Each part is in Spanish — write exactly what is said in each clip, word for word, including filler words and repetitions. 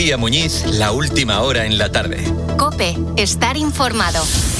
Pía Muñiz, la última hora en la tarde. COPE, estar informado.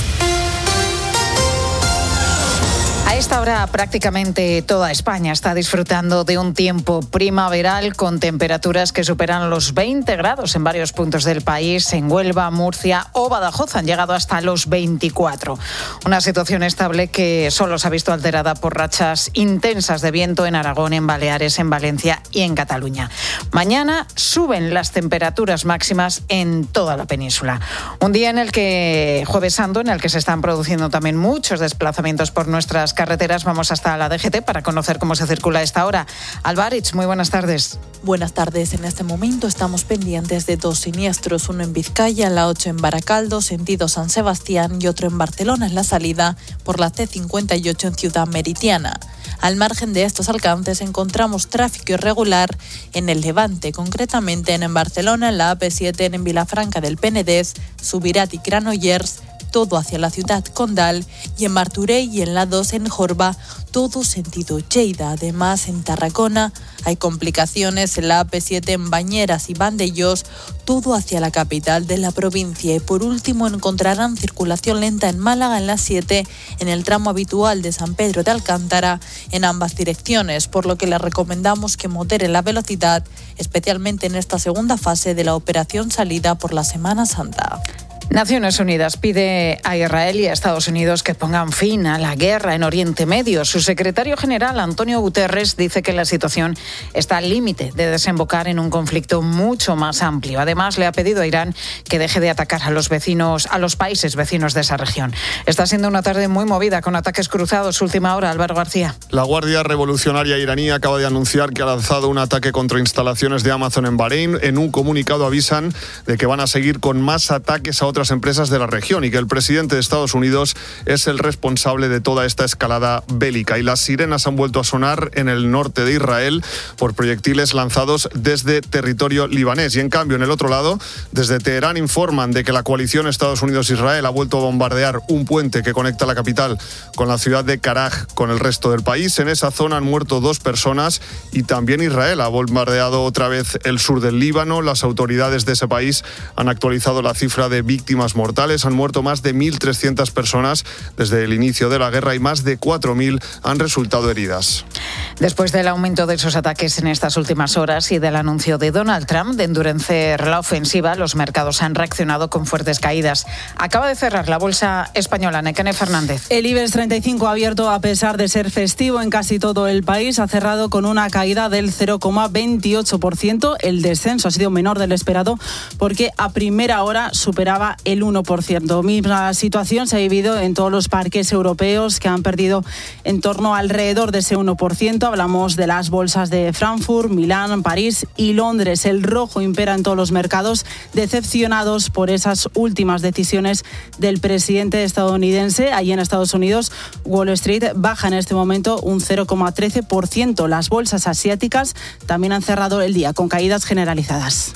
A esta hora prácticamente toda España está disfrutando de un tiempo primaveral con temperaturas que superan los veinte grados en varios puntos del país. En Huelva, Murcia o Badajoz han llegado hasta los veinticuatro. Una situación estable que solo se ha visto alterada por rachas intensas de viento en Aragón, en Baleares, en Valencia y en Cataluña. Mañana suben las temperaturas máximas en toda la península. Un día en el que, Jueves Santo, en el que se están produciendo también muchos desplazamientos por nuestras carreteras. Vamos hasta la D G T para conocer cómo se circula a esta hora. Alba Aritz, muy buenas tardes. Buenas tardes. En este momento estamos pendientes de dos siniestros, uno en Vizcaya, la ocho en Baracaldo, sentido San Sebastián, y otro en Barcelona, en la salida por la C cincuenta y ocho en Ciudad Meridiana. Al margen de estos alcances encontramos tráfico irregular en el Levante, concretamente en, en Barcelona, en la A P siete, en Vilafranca del Penedès, Subirats y Granollers, todo hacia la ciudad condal, y en Martorell y en la dos en Jorba, todo sentido Lleida. Además, en Tarragona hay complicaciones en la A P siete en Bañeras y Vandellós, todo hacia la capital de la provincia. Y por último encontrarán circulación lenta en Málaga en la siete, en el tramo habitual de San Pedro de Alcántara, en ambas direcciones, por lo que les recomendamos que moderen la velocidad, especialmente en esta segunda fase de la operación salida por la Semana Santa. Naciones Unidas pide a Israel y a Estados Unidos que pongan fin a la guerra en Oriente Medio. Su secretario general, Antonio Guterres, dice que la situación está al límite de desembocar en un conflicto mucho más amplio. Además, le ha pedido a Irán que deje de atacar a los vecinos, a los países vecinos de esa región. Está siendo una tarde muy movida con ataques cruzados. Última hora, Álvaro García. La Guardia Revolucionaria iraní acaba de anunciar que ha lanzado un ataque contra instalaciones de Amazon en Bahrein. En un comunicado avisan de que van a seguir con más ataques a otras empresas de la región y que el presidente de Estados Unidos es el responsable de toda esta escalada bélica. Y las sirenas han vuelto a sonar en el norte de Israel por proyectiles lanzados desde territorio libanés. Y en cambio, en el otro lado, desde Teherán informan de que la coalición Estados Unidos-Israel ha vuelto a bombardear un puente que conecta la capital con la ciudad de Karaj con el resto del país. En esa zona han muerto dos personas y también Israel ha bombardeado otra vez el sur del Líbano. Las autoridades de ese país han actualizado la cifra de víctimas mortales. Han muerto más de mil trescientas personas desde el inicio de la guerra y más de cuatro mil han resultado heridas. Después del aumento de esos ataques en estas últimas horas y del anuncio de Donald Trump de endurecer la ofensiva, los mercados han reaccionado con fuertes caídas. Acaba de cerrar la bolsa española. Nekane Fernández. El IBEX treinta y cinco ha abierto a pesar de ser festivo en casi todo el país. Ha cerrado con una caída del cero coma veintiocho por ciento. El descenso ha sido menor del esperado porque a primera hora superaba el uno por ciento. Misma situación se ha vivido en todos los parques europeos, que han perdido en torno alrededor de ese uno por ciento. Hablamos de las bolsas de Frankfurt, Milán, París y Londres. El rojo impera en todos los mercados, decepcionados por esas últimas decisiones del presidente estadounidense. Allí en Estados Unidos, Wall Street baja en este momento un cero coma trece por ciento. Las bolsas asiáticas también han cerrado el día con caídas generalizadas.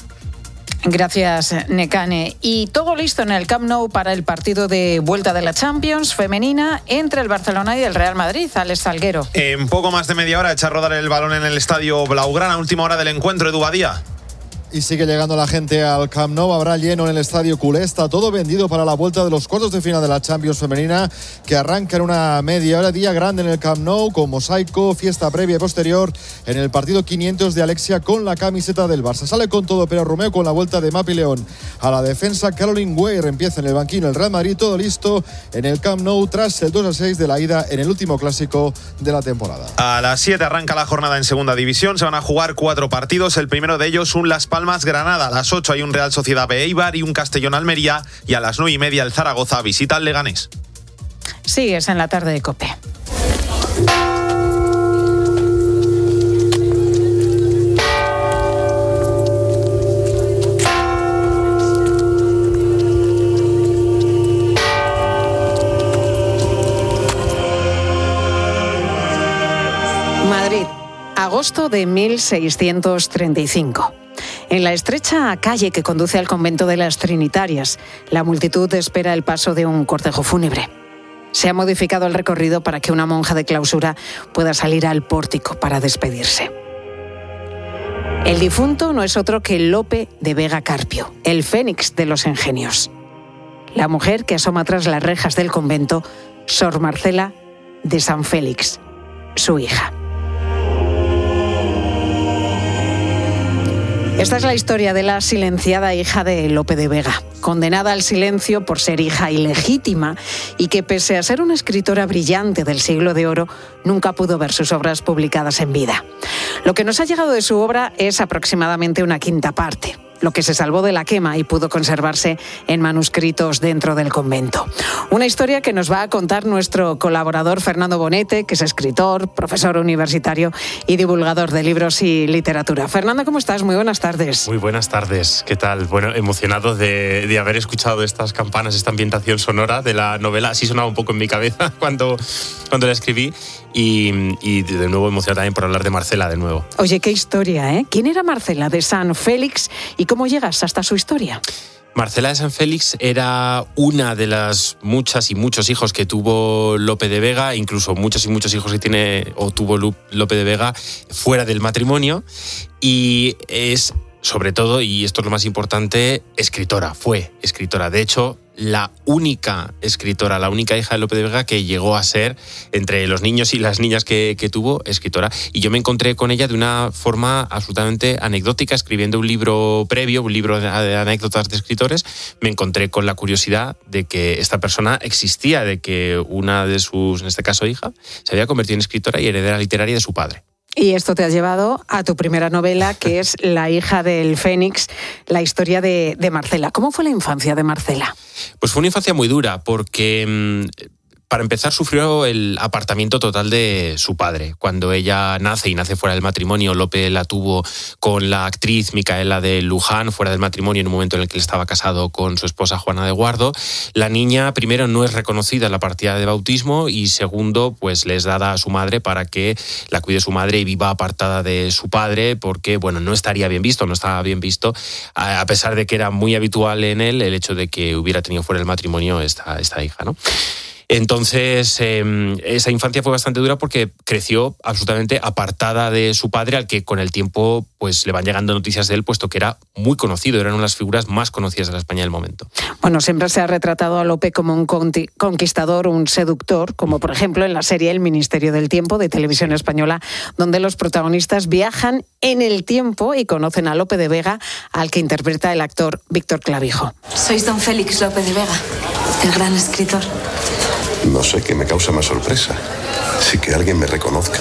Gracias, Nekane. Y todo listo en el Camp Nou para el partido de vuelta de la Champions femenina entre el Barcelona y el Real Madrid. Alex Salguero. En poco más de media hora echa a rodar el balón en el estadio Blaugrana. Última hora del encuentro, Edu Badía. Y sigue llegando la gente al Camp Nou. Habrá lleno en el estadio culé. Está todo vendido para la vuelta de los cuartos de final de la Champions femenina, que arranca en una media hora. Día grande en el Camp Nou, con mosaico, fiesta previa y posterior en el partido quinientos de Alexia con la camiseta del Barça. Sale con todo Pere Romeo con la vuelta de Mapi León a la defensa. Caroline Weir empieza en el banquillo el Real Madrid. Todo listo en el Camp Nou tras el dos a seis de la ida en el último clásico de la temporada. A las siete arranca la jornada en segunda división. Se van a jugar cuatro partidos. El primero de ellos un Las Palmas Granada. A las ocho hay un Real Sociedad B Eibar y un Castellón Almería, y a las nueve y media el Zaragoza visita al Leganés. Sigues en la tarde de COPE. Madrid, agosto de mil seiscientos treinta y cinco. En la estrecha calle que conduce al convento de las Trinitarias, la multitud espera el paso de un cortejo fúnebre. Se ha modificado el recorrido para que una monja de clausura pueda salir al pórtico para despedirse. El difunto no es otro que Lope de Vega Carpio, el fénix de los ingenios. La mujer que asoma tras las rejas del convento, Sor Marcela de San Félix, su hija. Esta es la historia de la silenciada hija de Lope de Vega, condenada al silencio por ser hija ilegítima y que, pese a ser una escritora brillante del siglo de oro, nunca pudo ver sus obras publicadas en vida. Lo que nos ha llegado de su obra es aproximadamente una quinta parte, lo que se salvó de la quema y pudo conservarse en manuscritos dentro del convento. Una historia que nos va a contar nuestro colaborador Fernando Bonete, que es escritor, profesor universitario y divulgador de libros y literatura. Fernando, ¿cómo estás? Muy buenas tardes. Muy buenas tardes. ¿Qué tal? Bueno, emocionado de, de haber escuchado estas campanas, esta ambientación sonora de la novela. Así sonaba un poco en mi cabeza cuando, cuando la escribí. Y, y de nuevo emocionado también por hablar de Marcela de nuevo. Oye, qué historia, ¿eh? ¿Quién era Marcela de San Félix y cómo llegas hasta su historia? Marcela de San Félix era una de las muchas y muchos hijos que tuvo Lope de Vega, incluso muchos y muchos hijos que tiene o tuvo Lope de Vega fuera del matrimonio, y es, sobre todo, y esto es lo más importante, escritora, fue escritora. De hecho, la única escritora, la única hija de Lope de Vega que llegó a ser, entre los niños y las niñas que, que tuvo, escritora. Y yo me encontré con ella de una forma absolutamente anecdótica, escribiendo un libro previo, un libro de anécdotas de escritores. Me encontré con la curiosidad de que esta persona existía, de que una de sus, en este caso hija, se había convertido en escritora y heredera literaria de su padre. Y esto te ha llevado a tu primera novela, que es La hija del Fénix, la historia de, de Marcela. ¿Cómo fue la infancia de Marcela? Pues fue una infancia muy dura, porque para empezar sufrió el apartamiento total de su padre. Cuando ella nace y nace fuera del matrimonio, Lope la tuvo con la actriz Micaela de Luján, fuera del matrimonio, en un momento en el que él estaba casado con su esposa Juana de Guardo. La niña, primero, no es reconocida en la partida de bautismo, y segundo, pues le es dada a su madre para que la cuide su madre y viva apartada de su padre, porque, bueno, no estaría bien visto, no estaba bien visto, a pesar de que era muy habitual en él el hecho de que hubiera tenido fuera del matrimonio esta, esta hija, ¿no? Entonces, eh, esa infancia fue bastante dura porque creció absolutamente apartada de su padre, al que con el tiempo pues le van llegando noticias de él, puesto que era muy conocido, era una de las figuras más conocidas de la España del momento. Bueno, siempre se ha retratado a Lope como un conquistador, un seductor, como por ejemplo en la serie El Ministerio del Tiempo de Televisión Española, donde los protagonistas viajan en el tiempo y conocen a Lope de Vega, al que interpreta el actor Víctor Clavijo. Sois don Félix Lope de Vega, el gran escritor. No sé qué me causa más sorpresa. Si que alguien me reconozca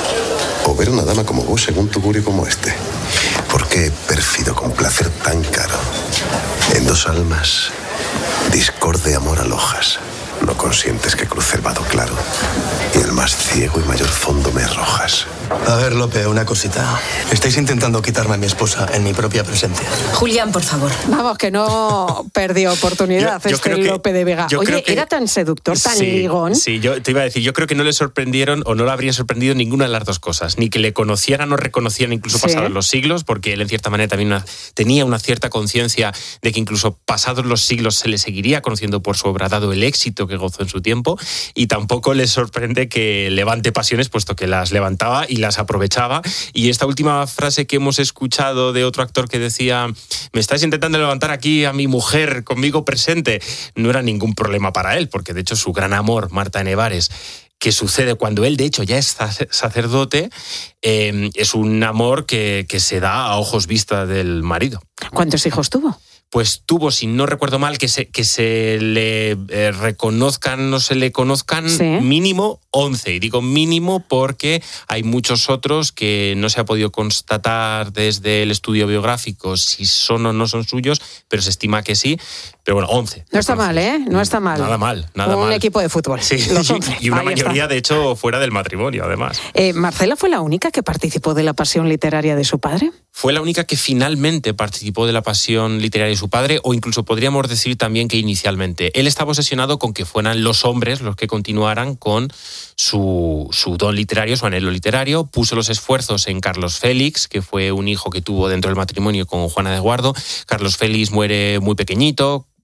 o ver una dama como vos en un tugurio como este. ¿Por qué pérfido con placer tan caro? En dos almas, discorde amor alojas. No consientes que cruce el vado claro, y el más ciego y mayor fondo me arrojas. A ver, Lope, una cosita. Estáis intentando quitarme a mi esposa en mi propia presencia. Julián, por favor. Vamos, que no perdió oportunidad yo, yo este que, Lope de Vega. Oye, que, ¿era tan seductor, tan sí, ligón? Sí, yo te iba a decir, yo creo que no le sorprendieron o no le habrían sorprendido ninguna de las dos cosas. Ni que le conocieran o reconocieran incluso sí. pasados los siglos, porque él en cierta manera también una, tenía una cierta conciencia de que incluso pasados los siglos se le seguiría conociendo por su obra, dado el éxito que gozó en su tiempo, y tampoco le sorprende que levante pasiones, puesto que las levantaba y las aprovechaba. Y esta última frase que hemos escuchado de otro actor que decía: me estáis intentando levantar aquí a mi mujer conmigo presente, no era ningún problema para él, porque de hecho su gran amor, Marta Nevares, que sucede cuando él de hecho ya es sacerdote, eh, es un amor que, que se da a ojos vista del marido. ¿Cuántos hijos tuvo? Pues tuvo, si no recuerdo mal, que se, que se le eh, reconozcan, no se le conozcan, ¿sí? mínimo once. Y digo mínimo porque hay muchos otros que no se ha podido constatar desde el estudio biográfico si son o no son suyos, pero se estima que sí. Pero bueno, once. No está mal, ¿eh? No está mal. Nada mal, nada Un mal. Un equipo de fútbol. Sí, los once. Y una Ahí mayoría, está. de hecho, fuera del matrimonio, además. Eh, ¿Marcela fue la única que participó de la pasión literaria de su padre? Fue la única que finalmente participó de la pasión literaria de su padre, o incluso podríamos decir también que inicialmente. Él estaba obsesionado con que fueran los hombres los que continuaran con su, su don literario, su anhelo literario. Puso los esfuerzos en Carlos Félix, que fue un hijo que tuvo dentro del matrimonio con Juana de Guardo. Carlos Félix muere muy pequeñito,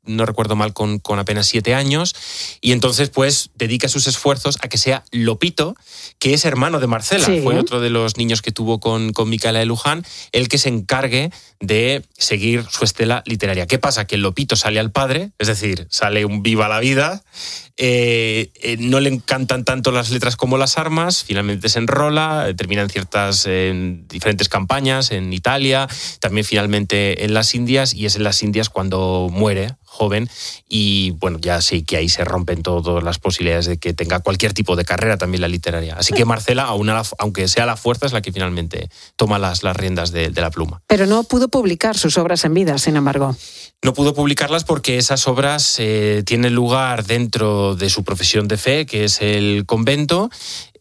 no recuerdo mal, con, con apenas siete años, y entonces pues dedica sus esfuerzos a que sea Lopito, que es hermano de Marcela, sí. Fue otro de los niños que tuvo con, con Micaela de Luján, el que se encargue de seguir su estela literaria. ¿Qué pasa? Que Lopito sale al padre, es decir, sale un viva la vida, eh, eh, no le encantan tanto las letras como las armas, finalmente se enrola, eh, termina en ciertas en diferentes campañas, en Italia, también finalmente en las Indias, y es en las Indias cuando muere, joven, y bueno, ya sí que ahí se rompen todas las posibilidades de que tenga cualquier tipo de carrera, también la literaria. Así que Marcela, aún a la, aunque sea la fuerza, es la que finalmente toma las, las riendas de, de la pluma. Pero no pudo publicar sus obras en vida, sin embargo. No pudo publicarlas porque esas obras eh, tienen lugar dentro de su profesión de fe, que es el convento.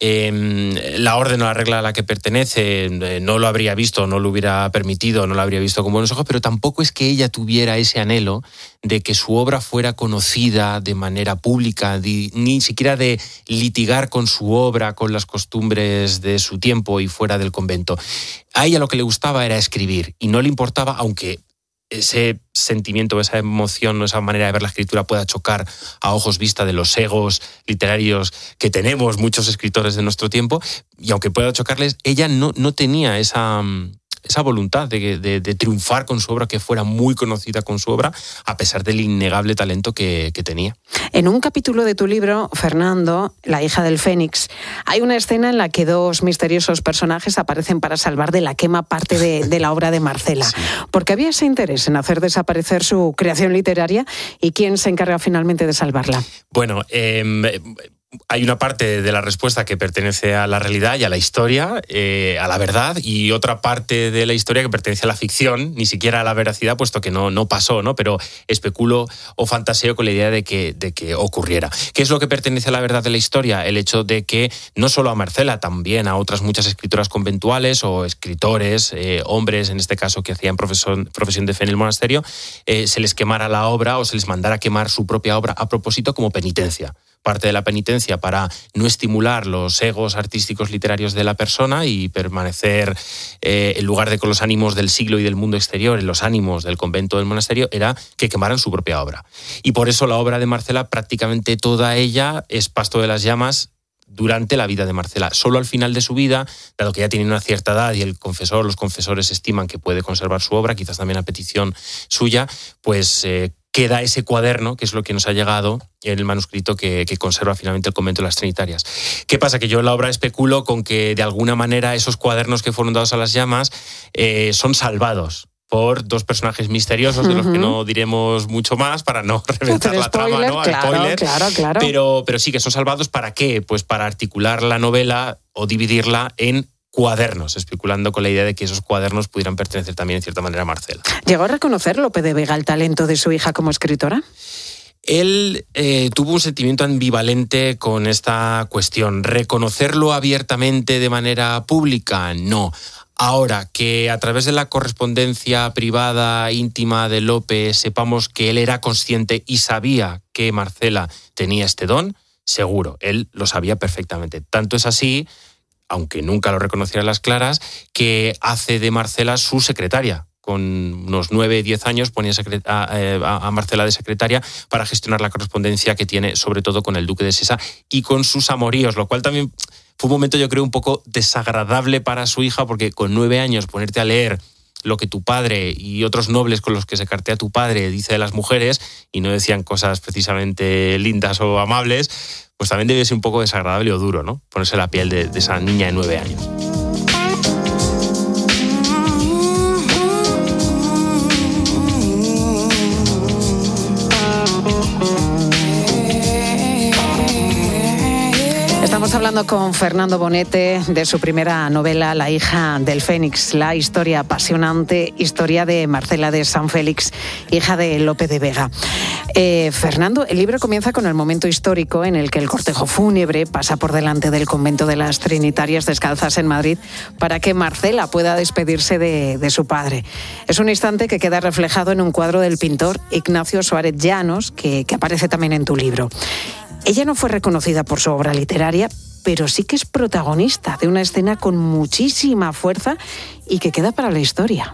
Eh, la orden o la regla a la que pertenece eh, no lo habría visto, no lo hubiera permitido, no lo habría visto con buenos ojos, pero tampoco es que ella tuviera ese anhelo de que su obra fuera conocida de manera pública, de, ni siquiera de litigar con su obra, con las costumbres de su tiempo y fuera del convento. A ella lo que le gustaba era escribir y no le importaba, aunque ese sentimiento, esa emoción, esa manera de ver la escritura pueda chocar a ojos vista de los egos literarios que tenemos muchos escritores de nuestro tiempo, y aunque pueda chocarles, ella no, no tenía esa, esa voluntad de, de, de triunfar con su obra, que fuera muy conocida con su obra, a pesar del innegable talento que, que tenía. En un capítulo de tu libro, Fernando, la hija del Fénix, hay una escena en la que dos misteriosos personajes aparecen para salvar de la quema parte de, de la obra de Marcela. Sí. ¿Por qué había ese interés en hacer desaparecer su creación literaria y quién se encarga finalmente de salvarla? Bueno, eh... hay una parte de la respuesta que pertenece a la realidad y a la historia, eh, a la verdad, y otra parte de la historia que pertenece a la ficción, ni siquiera a la veracidad, puesto que no, no pasó, ¿no? Pero especulo o fantaseo con la idea de que, de que ocurriera. ¿Qué es lo que pertenece a la verdad de la historia? El hecho de que no solo a Marcela, también a otras muchas escritoras conventuales o escritores, eh, hombres en este caso, que hacían profesión, profesión de fe en el monasterio, eh, se les quemara la obra o se les mandara quemar su propia obra a propósito como penitencia. Parte de la penitencia para no estimular los egos artísticos literarios de la persona y permanecer eh, en lugar de con los ánimos del siglo y del mundo exterior, en los ánimos del convento del monasterio, era que quemaran su propia obra. Y por eso la obra de Marcela, prácticamente toda ella, es pasto de las llamas durante la vida de Marcela. Solo al final de su vida, dado que ya tiene una cierta edad y el confesor, los confesores estiman que puede conservar su obra, quizás también a petición suya, pues eh, queda ese cuaderno, que es lo que nos ha llegado en el manuscrito que, que conserva finalmente el convento de las Trinitarias. ¿Qué pasa? Que yo en la obra especulo con que de alguna manera esos cuadernos que fueron dados a las llamas eh, son salvados por dos personajes misteriosos, de los que no diremos mucho más para no reventar la trama, ¿no? Claro, spoiler. Claro, claro. Pero, pero sí que son salvados. ¿Para qué? Pues para articular la novela o dividirla en cuadernos, especulando con la idea de que esos cuadernos pudieran pertenecer también en cierta manera a Marcela. ¿Llegó a reconocer Lope de Vega el talento de su hija como escritora? Él eh, tuvo un sentimiento ambivalente con esta cuestión. ¿Reconocerlo abiertamente de manera pública? No. Ahora, que a través de la correspondencia privada, íntima de Lope, sepamos que él era consciente y sabía que Marcela tenía este don, seguro, él lo sabía perfectamente. Tanto es así, aunque nunca lo reconociera a las claras, que hace de Marcela su secretaria. Con unos nueve, diez años ponía a, a Marcela de secretaria para gestionar la correspondencia que tiene, sobre todo con el duque de Sesa y con sus amoríos, lo cual también fue un momento, yo creo, un poco desagradable para su hija, porque con nueve años ponerte a leer lo que tu padre y otros nobles con los que se cartea tu padre dice de las mujeres, y no decían cosas precisamente lindas o amables, pues también debe ser un poco desagradable o duro, ¿no? Ponerse la piel de, de esa niña de nueve años. Estamos hablando con Fernando Bonete de su primera novela, La hija del Fénix, la historia apasionante, historia de Marcela de San Félix, hija de Lope de Vega. Eh, Fernando, el libro comienza con el momento histórico en el que el cortejo fúnebre pasa por delante del convento de las Trinitarias Descalzas en Madrid para que Marcela pueda despedirse de, de su padre. Es un instante que queda reflejado en un cuadro del pintor Ignacio Suárez Llanos, que, que aparece también en tu libro. Ella no fue reconocida por su obra literaria, pero sí que es protagonista de una escena con muchísima fuerza y que queda para la historia.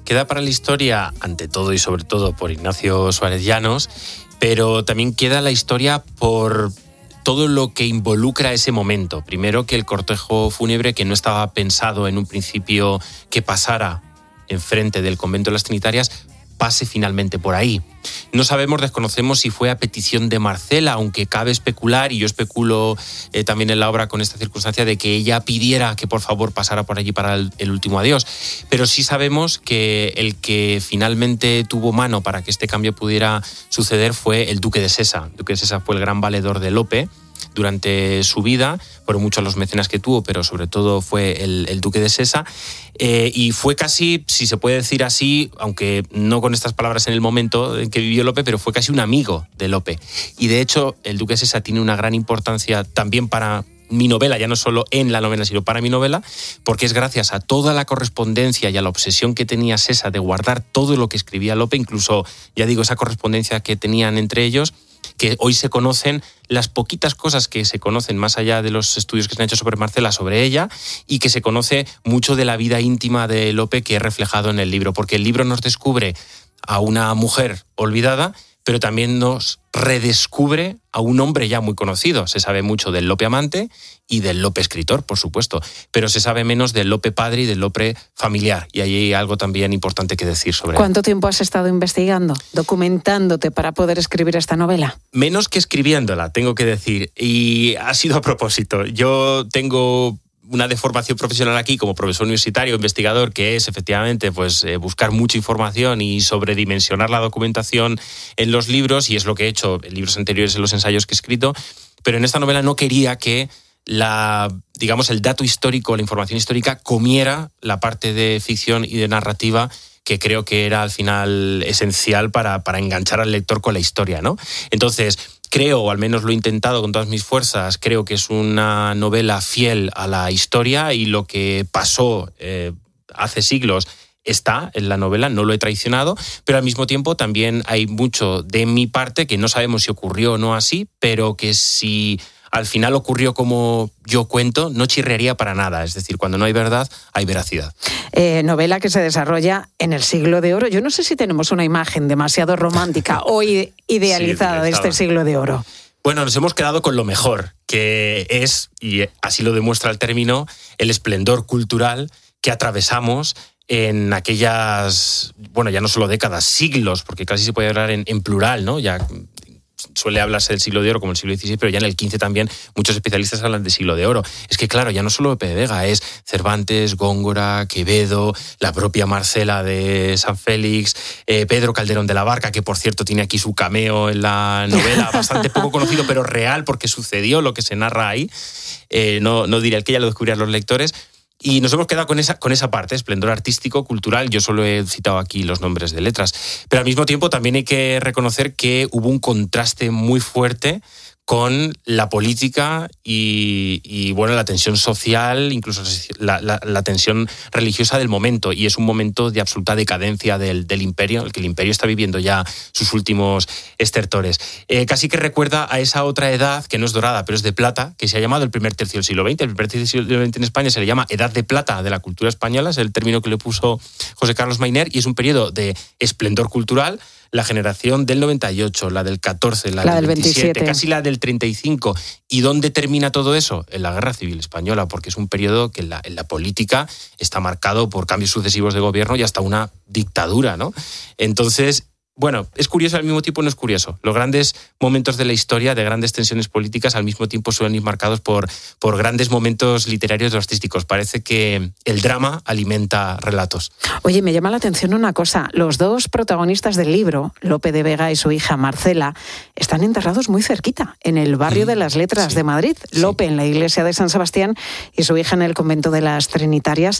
queda para la historia, ante todo y sobre todo por Ignacio Suárez Llanos, pero también queda la historia por todo lo que involucra ese momento. Primero, que el cortejo fúnebre, que no estaba pensado en un principio que pasara enfrente del convento de las Trinitarias, pase finalmente por ahí. No sabemos, desconocemos si fue a petición de Marcela, aunque cabe especular, y yo especulo eh, también en la obra con esta circunstancia, de que ella pidiera que por favor pasara por allí para el, el último adiós. Pero sí sabemos que el que finalmente tuvo mano para que este cambio pudiera suceder fue el duque de Sesa. El duque de Sesa fue el gran valedor de Lope durante su vida, fueron muchos los mecenas que tuvo, pero sobre todo fue el, el duque de Sesa, eh, y fue casi, si se puede decir así, aunque no con estas palabras en el momento en que vivió Lope, pero fue casi un amigo de Lope. Y de hecho, el duque de Sesa tiene una gran importancia también para mi novela, ya no solo en la novela, sino para mi novela, porque es gracias a toda la correspondencia y a la obsesión que tenía Sesa de guardar todo lo que escribía Lope, incluso, ya digo, esa correspondencia que tenían entre ellos, que hoy se conocen las poquitas cosas que se conocen más allá de los estudios que se han hecho sobre Marcela, sobre ella, y que se conoce mucho de la vida íntima de Lope, que es reflejado en el libro, porque el libro nos descubre a una mujer olvidada, pero también nos redescubre a un hombre ya muy conocido. Se sabe mucho del Lope amante y del Lope escritor, por supuesto, pero se sabe menos del Lope padre y del Lope familiar, y ahí hay algo también importante que decir sobre él. ¿Cuánto tiempo has estado investigando, documentándote para poder escribir esta novela? Menos que escribiéndola, tengo que decir, y ha sido a propósito. Yo tengo una deformación profesional aquí como profesor universitario, investigador, que es efectivamente pues eh, buscar mucha información y sobredimensionar la documentación en los libros, y es lo que he hecho en libros anteriores, en los ensayos que he escrito, pero en esta novela no quería que la, digamos, el dato histórico, la información histórica comiera la parte de ficción y de narrativa, que creo que era al final esencial para, para enganchar al lector con la historia, ¿no? Entonces, creo, o al menos lo he intentado con todas mis fuerzas, creo que es una novela fiel a la historia, y lo que pasó eh, hace siglos está en la novela, no lo he traicionado, pero al mismo tiempo también hay mucho de mi parte que no sabemos si ocurrió o no así, pero que si al final ocurrió como yo cuento, no chirrearía para nada. Es decir, cuando no hay verdad, hay veracidad. Eh, novela que se desarrolla en el siglo de oro. Yo no sé si tenemos una imagen demasiado romántica o idealizada sí, de este siglo de oro. Bueno, nos hemos quedado con lo mejor, que es, y así lo demuestra el término, el esplendor cultural que atravesamos en aquellas, bueno, ya no solo décadas, siglos, porque casi se puede hablar en, en plural, ¿no? Ya suele hablarse del siglo de oro como el siglo dieciséis, pero ya en el quince también muchos especialistas hablan de siglo de oro. Es que claro, ya no solo Lope de Vega, es Cervantes, Góngora, Quevedo, la propia Marcela de San Félix, eh, Pedro Calderón de la Barca, que por cierto tiene aquí su cameo en la novela, bastante poco conocido, pero real, porque sucedió lo que se narra ahí. Eh, no, no diré el que ya lo descubrirán los lectores. Y nos hemos quedado con esa, con esa parte, esplendor artístico, cultural. Yo solo he citado aquí los nombres de letras. Pero al mismo tiempo también hay que reconocer que hubo un contraste muy fuerte con la política y, y bueno, la tensión social, incluso la, la, la tensión religiosa del momento. Y es un momento de absoluta decadencia del, del imperio, el que el imperio está viviendo ya sus últimos estertores. Eh, casi que recuerda a esa otra edad, que no es dorada, pero es de plata, que se ha llamado el primer tercio del siglo veinte. El primer tercio del siglo veinte en España se le llama Edad de Plata de la cultura española, es el término que le puso José Carlos Mayner, y es un periodo de esplendor cultural. La generación del noventa y ocho, la del catorce, la, la del veintisiete, veintisiete, casi la del treinta y cinco. ¿Y dónde termina todo eso? En la Guerra Civil Española, porque es un periodo que en la, en la política está marcado por cambios sucesivos de gobierno y hasta una dictadura, ¿no? Entonces, bueno, es curioso, al mismo tiempo no es curioso. Los grandes momentos de la historia, de grandes tensiones políticas, al mismo tiempo suelen ir marcados por, por grandes momentos literarios o artísticos. Parece que el drama alimenta relatos. Oye, me llama la atención una cosa. Los dos protagonistas del libro, Lope de Vega y su hija Marcela, están enterrados muy cerquita, en el barrio de las Letras sí. de Madrid. Sí. Lope en la iglesia de San Sebastián y su hija en el convento de las Trinitarias.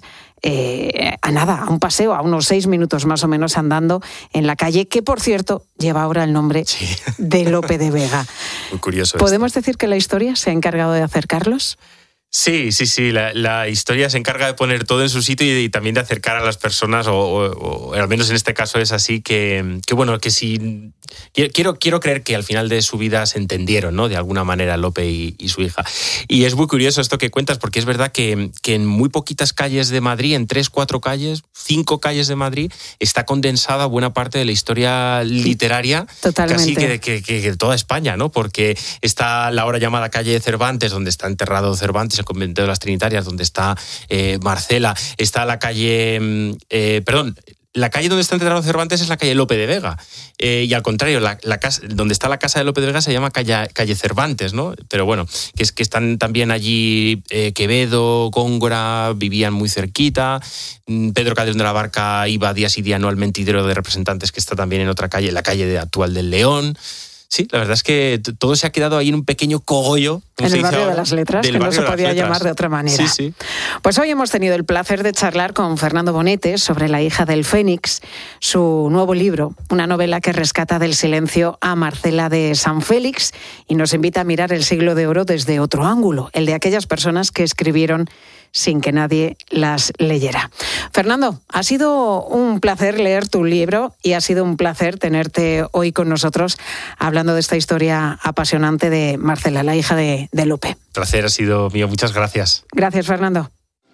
Eh, a nada, a un paseo, a unos seis minutos más o menos andando en la calle, que por cierto lleva ahora el nombre sí. de Lope de Vega. Muy curioso. ¿Podemos esto. decir que la historia se ha encargado de acercarlos? Sí, sí, sí. La, la historia se encarga de poner todo en su sitio y, y también de acercar a las personas, o, o, o al menos en este caso es así, que, que bueno, que si... Quiero, quiero creer que al final de su vida se entendieron, ¿no? De alguna manera Lope y, y su hija. Y es muy curioso esto que cuentas, porque es verdad que, que en muy poquitas calles de Madrid, en tres, cuatro calles, cinco calles de Madrid, está condensada buena parte de la historia literaria, Totalmente. Casi que, que, que, que toda España, ¿no? Porque está la ahora llamada calle de Cervantes, donde está enterrado Cervantes, el convento de las Trinitarias, donde está eh, Marcela, está la calle, eh, perdón, la calle donde está enterrado Cervantes es la calle Lope de Vega, eh, y al contrario, la, la casa, donde está la casa de Lope de Vega se llama calle, calle Cervantes, ¿no? Pero bueno, que es que están también allí eh, Quevedo, Góngora, vivían muy cerquita. Pedro Calderón de la Barca iba día sí día no al mentidero de representantes, que está también en otra calle, la calle de, actual del León. Sí, la verdad es que todo se ha quedado ahí en un pequeño cogollo. En el barrio ahora, de las letras, que no se podía llamar de otra manera. Sí, sí. Pues hoy hemos tenido el placer de charlar con Fernando Bonete sobre La hija del Fénix, su nuevo libro, una novela que rescata del silencio a Marcela de San Félix y nos invita a mirar el siglo de oro desde otro ángulo, el de aquellas personas que escribieron sin que nadie las leyera. Fernando, ha sido un placer leer tu libro y ha sido un placer tenerte hoy con nosotros hablando de esta historia apasionante de Marcela, la hija de, de Lope. El placer ha sido mío. Muchas gracias. Gracias, Fernando.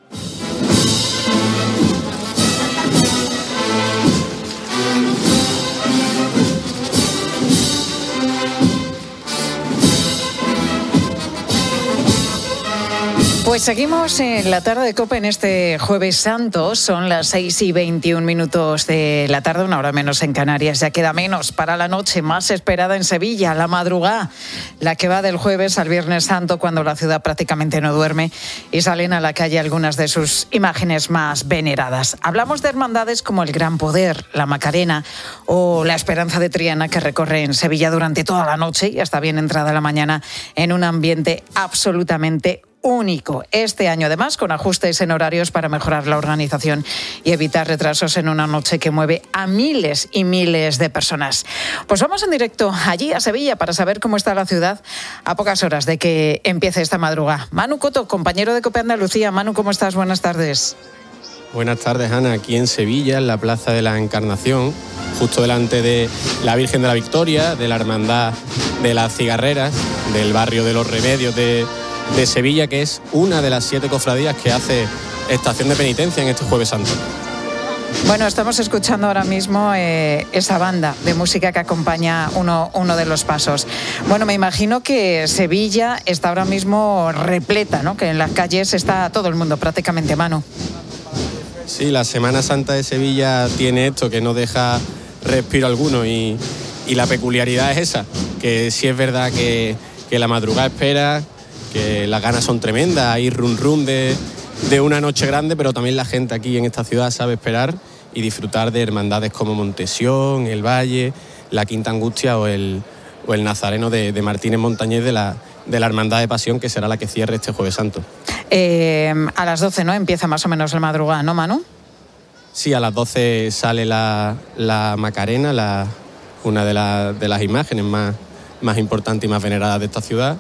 Pues seguimos en la tarde de COPE en este Jueves Santo. Son las seis y veintiún minutos de la tarde, una hora menos en Canarias. Ya queda menos para la noche más esperada en Sevilla, la madrugada, la que va del jueves al Viernes Santo, cuando la ciudad prácticamente no duerme y salen a la calle algunas de sus imágenes más veneradas. Hablamos de hermandades como el Gran Poder, la Macarena o la Esperanza de Triana, que recorren Sevilla durante toda la noche y hasta bien entrada la mañana en un ambiente absolutamente único. Este año, además, con ajustes en horarios para mejorar la organización y evitar retrasos en una noche que mueve a miles y miles de personas. Pues vamos en directo allí a Sevilla para saber cómo está la ciudad a pocas horas de que empiece esta madrugada. Manu Coto, compañero de COPE Andalucía. Manu, ¿cómo estás? Buenas tardes. Buenas tardes, Ana. Aquí en Sevilla, en la Plaza de la Encarnación, justo delante de la Virgen de la Victoria, de la Hermandad de las Cigarreras, del barrio de los Remedios de de Sevilla, que es una de las siete cofradías que hace estación de penitencia en este Jueves Santo. Bueno, estamos escuchando ahora mismo eh, esa banda de música que acompaña uno, uno de los pasos. Bueno, me imagino que Sevilla está ahora mismo repleta, ¿no? Que en las calles está todo el mundo prácticamente, Manu. Sí, la Semana Santa de Sevilla tiene esto, que no deja respiro alguno, y, y la peculiaridad es esa, que sí es verdad que, que la madrugada espera, que las ganas son tremendas, hay rum rum de, de una noche grande, pero también la gente aquí en esta ciudad sabe esperar y disfrutar de hermandades como Montesión, El Valle, la Quinta Angustia o el, o el Nazareno de, de Martínez Montañés de la, de la Hermandad de Pasión, que será la que cierre este Jueves Santo. Eh, a las doce, ¿no? Empieza más o menos la madrugada, ¿no, Manu? Sí, a las doce sale la, la Macarena, la, una de, la, de las imágenes más, más importantes y más veneradas de esta ciudad.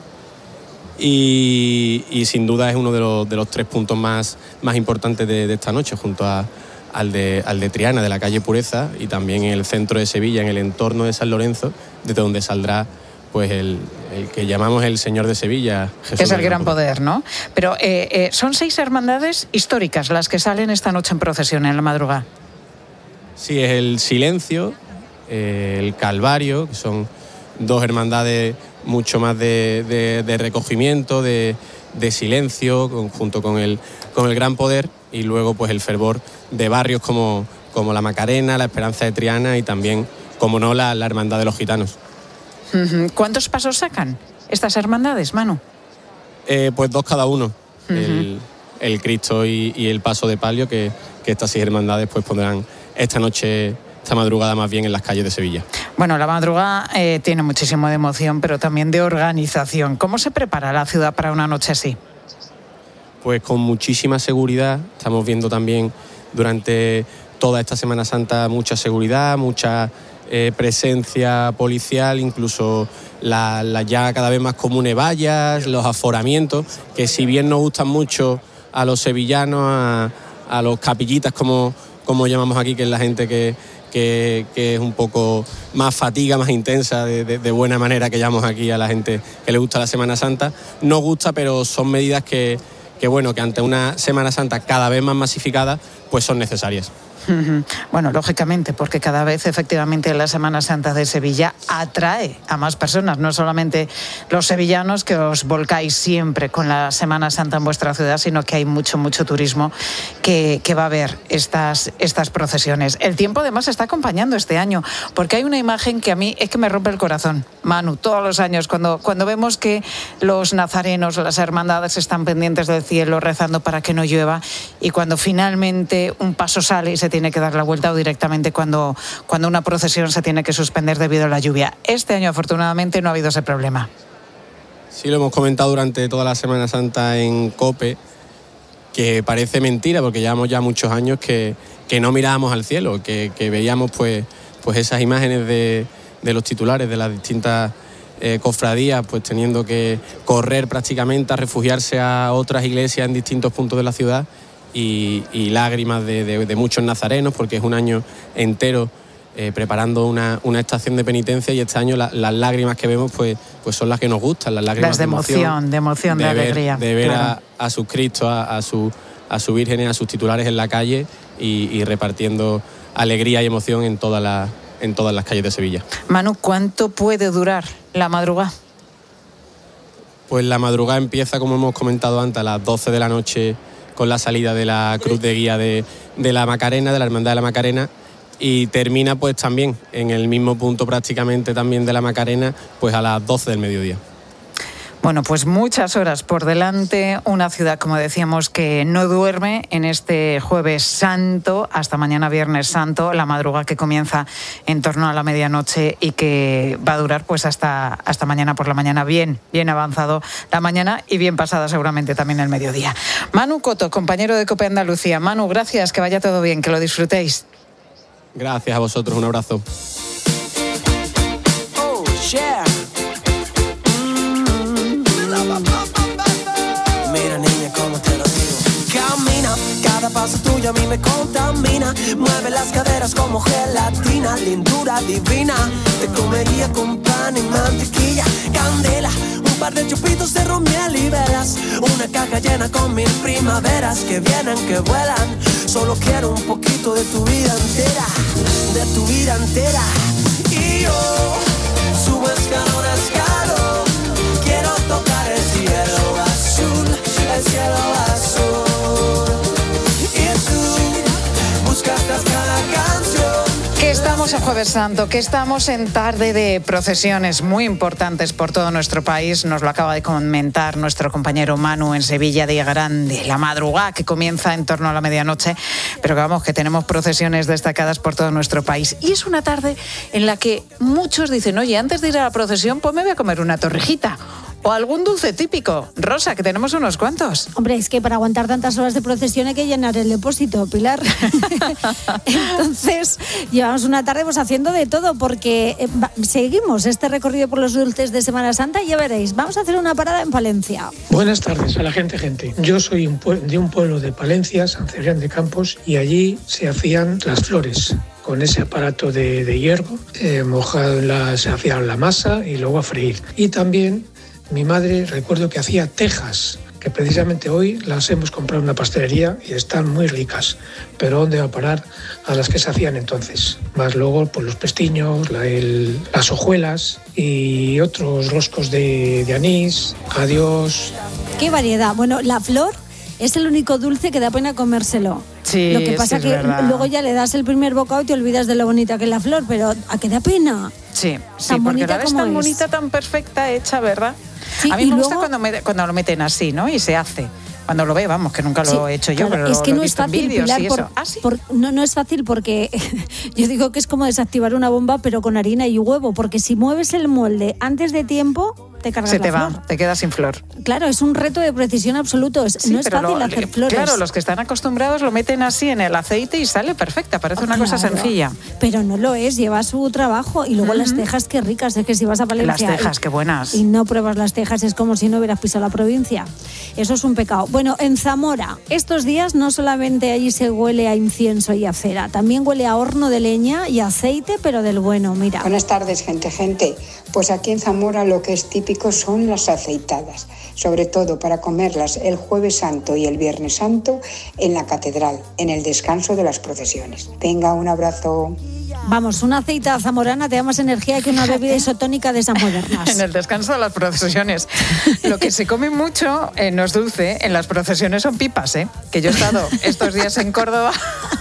Y, y sin duda es uno de los, de los tres puntos más, más importantes de, de esta noche, junto a, al, de, al de Triana, de la calle Pureza, y también en el centro de Sevilla, en el entorno de San Lorenzo, desde donde saldrá pues el, el que llamamos el Señor de Sevilla, Jesús. Que es el Gran Poder, ¿no? Pero eh, eh, son seis hermandades históricas las que salen esta noche en procesión, en la madrugada. Sí, es el Silencio, eh, el Calvario, que son dos hermandades mucho más de, de, de recogimiento, de, de silencio, con, junto con el, con el Gran Poder, y luego pues el fervor de barrios como, como la Macarena, la Esperanza de Triana y también, como no, la, la Hermandad de los Gitanos. ¿Cuántos pasos sacan estas hermandades, Manu? Eh, pues dos cada uno, uh-huh. el, el Cristo y, y el Paso de Palio, que, que estas seis hermandades pues pondrán esta noche, esta madrugada más bien, en las calles de Sevilla. Bueno, la madrugada eh, tiene muchísimo de emoción, pero también de organización. ¿Cómo se prepara la ciudad para una noche así? Pues con muchísima seguridad. Estamos viendo también durante toda esta Semana Santa mucha seguridad, mucha eh, presencia policial, incluso las la ya cada vez más comunes vallas, los aforamientos, que si bien nos gustan mucho a los sevillanos, a, a los capillitas, como, como llamamos aquí, que es la gente que, que, que es un poco más fatiga, más intensa, de, de, de buena manera, que llamamos aquí a la gente que le gusta la Semana Santa. Nos gusta, pero son medidas que, que, bueno, que ante una Semana Santa cada vez más masificada, pues son necesarias. Bueno, lógicamente, porque cada vez efectivamente la Semana Santa de Sevilla atrae a más personas, no solamente los sevillanos que os volcáis siempre con la Semana Santa en vuestra ciudad, sino que hay mucho, mucho turismo que, que va a ver estas, estas procesiones. El tiempo además está acompañando este año, porque hay una imagen que a mí es que me rompe el corazón, Manu, todos los años, cuando, cuando vemos que los nazarenos, las hermandades están pendientes del cielo, rezando para que no llueva, y cuando finalmente un paso sale y se tiene que dar la vuelta, o directamente cuando, cuando una procesión se tiene que suspender debido a la lluvia. Este año afortunadamente no ha habido ese problema. Sí, lo hemos comentado durante toda la Semana Santa en COPE, que parece mentira porque llevamos ya muchos años que, que no mirábamos al cielo, que, que veíamos pues, pues esas imágenes de, de los titulares de las distintas eh, cofradías, pues teniendo que correr prácticamente a refugiarse a otras iglesias en distintos puntos de la ciudad. Y, y lágrimas de, de, de muchos nazarenos, porque es un año entero eh, preparando una, una estación de penitencia, y este año la, las lágrimas que vemos pues, pues son las que nos gustan, las lágrimas las de emoción, de emoción, de, de ver, alegría. De ver claro. a, a sus Cristos, a, a, su, a sus vírgenes, a sus titulares en la calle y, y repartiendo alegría y emoción en, toda la, en todas las calles de Sevilla. Manu, ¿cuánto puede durar la madrugada? Pues la madrugada empieza, como hemos comentado antes, a las doce de la noche, con la salida de la cruz de guía de, de la Macarena, de la Hermandad de la Macarena, y termina pues también en el mismo punto prácticamente también de la Macarena, pues a las doce del mediodía. Bueno, pues muchas horas por delante, una ciudad, como decíamos, que no duerme en este Jueves Santo hasta mañana Viernes Santo, la madrugada que comienza en torno a la medianoche y que va a durar pues hasta, hasta mañana por la mañana, bien, bien avanzado la mañana y bien pasada seguramente también el mediodía. Manu Coto, compañero de COPE Andalucía. Manu, gracias, que vaya todo bien, que lo disfrutéis. Gracias a vosotros, un abrazo. Oh, yeah. Mira, niña, cómo te lo digo. Camina, cada paso tuyo a mí me contamina. Mueve las caderas como gelatina, lindura divina. Te comería con pan y mantequilla, candela, un par de chupitos de ron, miel y velas. Una caja llena con mil primaveras que vienen, que vuelan. Solo quiero un poquito de tu vida entera, de tu vida entera. Y yo subo escalón a escalón, quiero tocar el cielo azul, el cielo azul. Y tú buscas cada canción. Que estamos en Jueves Santo, que estamos en tarde de procesiones muy importantes por todo nuestro país. Nos lo acaba de comentar nuestro compañero Manu en Sevilla de Grande. La madrugada que comienza en torno a la medianoche, pero que vamos, que tenemos procesiones destacadas por todo nuestro país. Y es una tarde en la que muchos dicen, oye, antes de ir a la procesión, pues me voy a comer una torrejita. O algún dulce típico. Rosa, que tenemos unos cuantos. Hombre, es que para aguantar tantas horas de procesión hay que llenar el depósito, Pilar. Entonces, llevamos una tarde pues haciendo de todo, porque eh, va, seguimos este recorrido por los dulces de Semana Santa y ya veréis, vamos a hacer una parada en Palencia. Buenas tardes a la gente, gente. Yo soy un pue- de un pueblo de Palencia, San Cebrián de Campos, y allí se hacían las flores con ese aparato de, de hierro, eh, mojado en la, se hacía la masa y luego a freír. Y también mi madre, recuerdo que hacía tejas, que precisamente hoy las hemos comprado en una pastelería y están muy ricas, pero ¿dónde va a parar a las que se hacían entonces? Más luego pues los pestiños, la, el, las hojuelas y otros roscos de, de anís. Adiós. ¡Qué variedad! Bueno, la flor es el único dulce que da pena comérselo. Sí, lo que pasa sí, que es verdad. luego ya le das el primer bocado y te olvidas de lo bonita que es la flor, pero ¿a qué da pena? Sí, sí, Tan porque bonita la ves como tan es. bonita, tan perfecta, hecha, ¿verdad? Sí, a mí y me luego, gusta cuando, me, cuando lo meten así, ¿no? Y se hace. Cuando lo ve, vamos, que nunca lo sí, he hecho yo, claro, pero es lo, que lo no he es visto en fácil, vídeos Pilar, y por, eso. ¿Ah, sí? por, no, no es fácil porque yo digo que es como desactivar una bomba, pero con harina y huevo, porque si mueves el molde antes de tiempo, te cargas Se la te flor. va, te quedas sin flor. Claro, es un reto de precisión absoluto. Es, Sí, no es pero fácil lo- hacer flores. Claro, los que están acostumbrados lo meten así en el aceite y sale perfecta, parece una cosa Claro, sencilla. Pero no lo es, lleva su trabajo. Y luego las cejas, qué ricas. Es que si vas a Valencia Las cejas, y, qué buenas. y no pruebas las cejas, es como si no hubieras pisado la provincia. Eso es un pecado. Bueno, en Zamora, estos días no solamente allí se huele a incienso y a cera, también huele a horno de leña y aceite, pero del bueno, mira. Buenas tardes, gente, gente. Pues aquí en Zamora lo que es típico son las aceitadas, sobre todo para comerlas el Jueves Santo y el Viernes Santo en la catedral, en el descanso de las procesiones. Venga, un abrazo. Vamos, una aceita zamorana te da más energía que una bebida isotónica de esas modernas. En el descanso de las procesiones. Lo que se come mucho, eh, no es dulce, en las procesiones son pipas, ¿eh? Que yo he estado estos días en Córdoba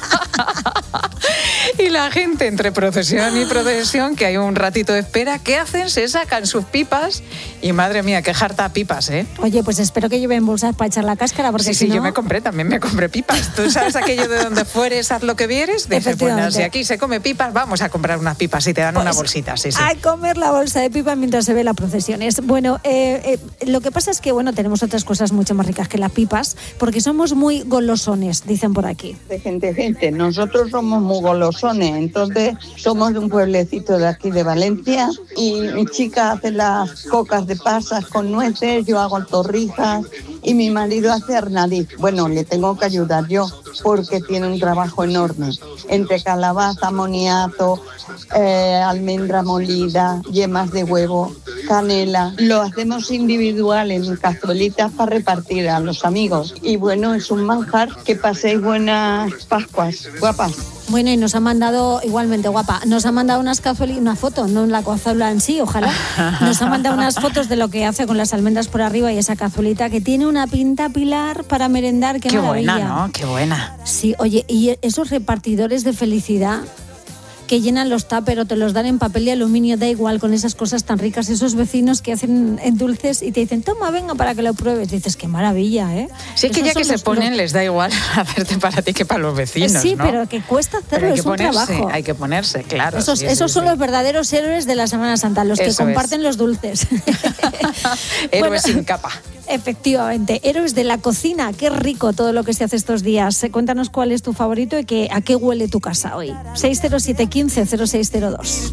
y la gente entre procesión y procesión, que hay un ratito de espera, ¿qué hacen? Se sacan sus pipas y madre mía, qué jarta pipas, ¿eh? Oye, pues espero que lleven bolsas para echar la cáscara, porque sí, si sí, no... yo me compré, también me compré pipas. ¿Tú sabes aquello de donde fueres, haz lo que vieres? Dices, bueno, Efectivamente. si aquí se come pipas, vamos a comprar unas pipas y te dan Pues, una bolsita, sí, sí. A comer la bolsa de pipa mientras se ve las procesiones. Bueno, eh, eh, lo que pasa es que, bueno, tenemos otras cosas mucho más ricas que las pipas, porque somos muy golosones, dicen por aquí. De gente, gente, nosotros somos muy golosones, entonces somos de un pueblecito de aquí de Valencia y mi chica hace las cocas de pasas con nueces, yo hago torrijas y mi marido hace arnadiz. Bueno, le tengo que ayudar yo porque tiene un trabajo enorme, entre calabaza, moniato, eh, almendra molida, yemas de huevo, canela. Lo hacemos individual en cazuelitas para repartir a los amigos y bueno, es un manjar. Que paséis buenas Pascuas, guapas. Bueno, y nos ha mandado, igualmente guapa, nos ha mandado unas cazuelitas, una foto, no la cazuela en sí, ojalá. Nos ha mandado unas fotos de lo que hace con las almendras por arriba y esa cazuelita que tiene una pinta, Pilar, para merendar, qué, Qué maravilla. buena, ¿no? Qué buena. Sí, oye, y esos repartidores de felicidad que llenan los tupper o te los dan en papel y aluminio, da igual, con esas cosas tan ricas, esos vecinos que hacen en dulces y te dicen, toma, venga, para que lo pruebes. Dices, qué maravilla, ¿eh? Sí, es que Esos ya que son se los- ponen, los- les da igual hacerte para ti que para los vecinos, Sí, ¿no? pero que cuesta hacerlo, Pero hay es que un ponerse, trabajo. hay que ponerse, claro. Esos, sí, esos sí, son sí. los verdaderos héroes de la Semana Santa, los que Eso comparten es. los dulces. Héroes Bueno, sin capa. Efectivamente, héroes de la cocina. Qué rico todo lo que se hace estos días. Eh, Cuéntanos cuál es tu favorito y que, a qué huele tu casa hoy. seis cero siete, uno cinco, cero seis cero dos.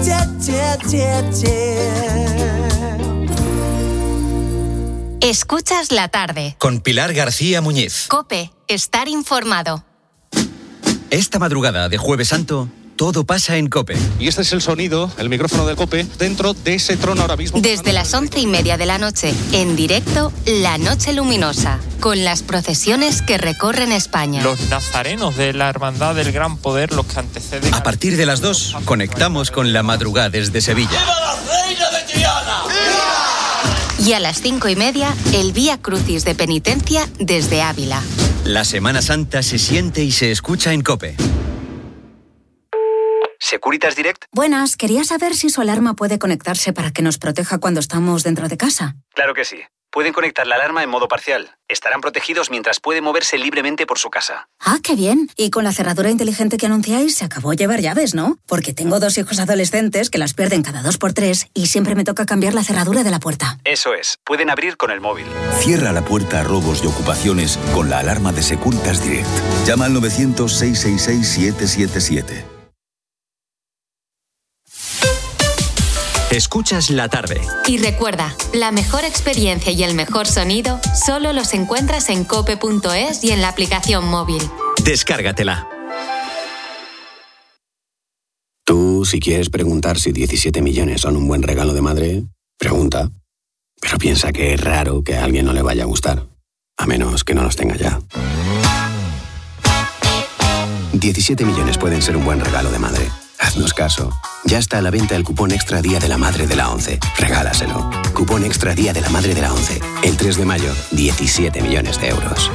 Escuchas la tarde. Con Pilar García Muñiz. Cope, estar informado. Esta madrugada de Jueves Santo, todo pasa en COPE. Y este es el sonido, el micrófono del COPE, dentro de ese trono ahora mismo. Desde las once y media de la noche, en directo, La Noche Luminosa, con las procesiones que recorren España. Los nazarenos de la Hermandad del Gran Poder, los que anteceden... A partir de las dos, conectamos con la madrugada desde Sevilla. Y a las cinco y media, el Vía Crucis de Penitencia desde Ávila. La Semana Santa se siente y se escucha en COPE. Securitas Direct. Buenas, quería saber si su alarma puede conectarse para que nos proteja cuando estamos dentro de casa. Claro que sí. Pueden conectar la alarma en modo parcial. Estarán protegidos mientras puede moverse libremente por su casa. Ah, qué bien. Y con la cerradura inteligente que anunciáis, se acabó llevar llaves, ¿no? Porque tengo dos hijos adolescentes que las pierden cada dos por tres y siempre me toca cambiar la cerradura de la puerta. Eso es. Pueden abrir con el móvil. Cierra la puerta a robos y ocupaciones con la alarma de Securitas Direct. Llama al novecientos, seiscientos sesenta y seis, siete siete siete. Escuchas la tarde. Y recuerda, la mejor experiencia y el mejor sonido solo los encuentras en cope punto es y en la aplicación móvil. Descárgatela. Tú, si quieres preguntar si diecisiete millones son un buen regalo de madre, pregunta. Pero piensa que es raro que a alguien no le vaya a gustar. A menos que no los tenga ya. diecisiete millones pueden ser un buen regalo de madre. Haznos caso. Ya está a la venta el cupón extra Día de la Madre de la ONCE. Regálaselo. Cupón extra Día de la Madre de la ONCE. El tres de mayo, diecisiete millones de euros.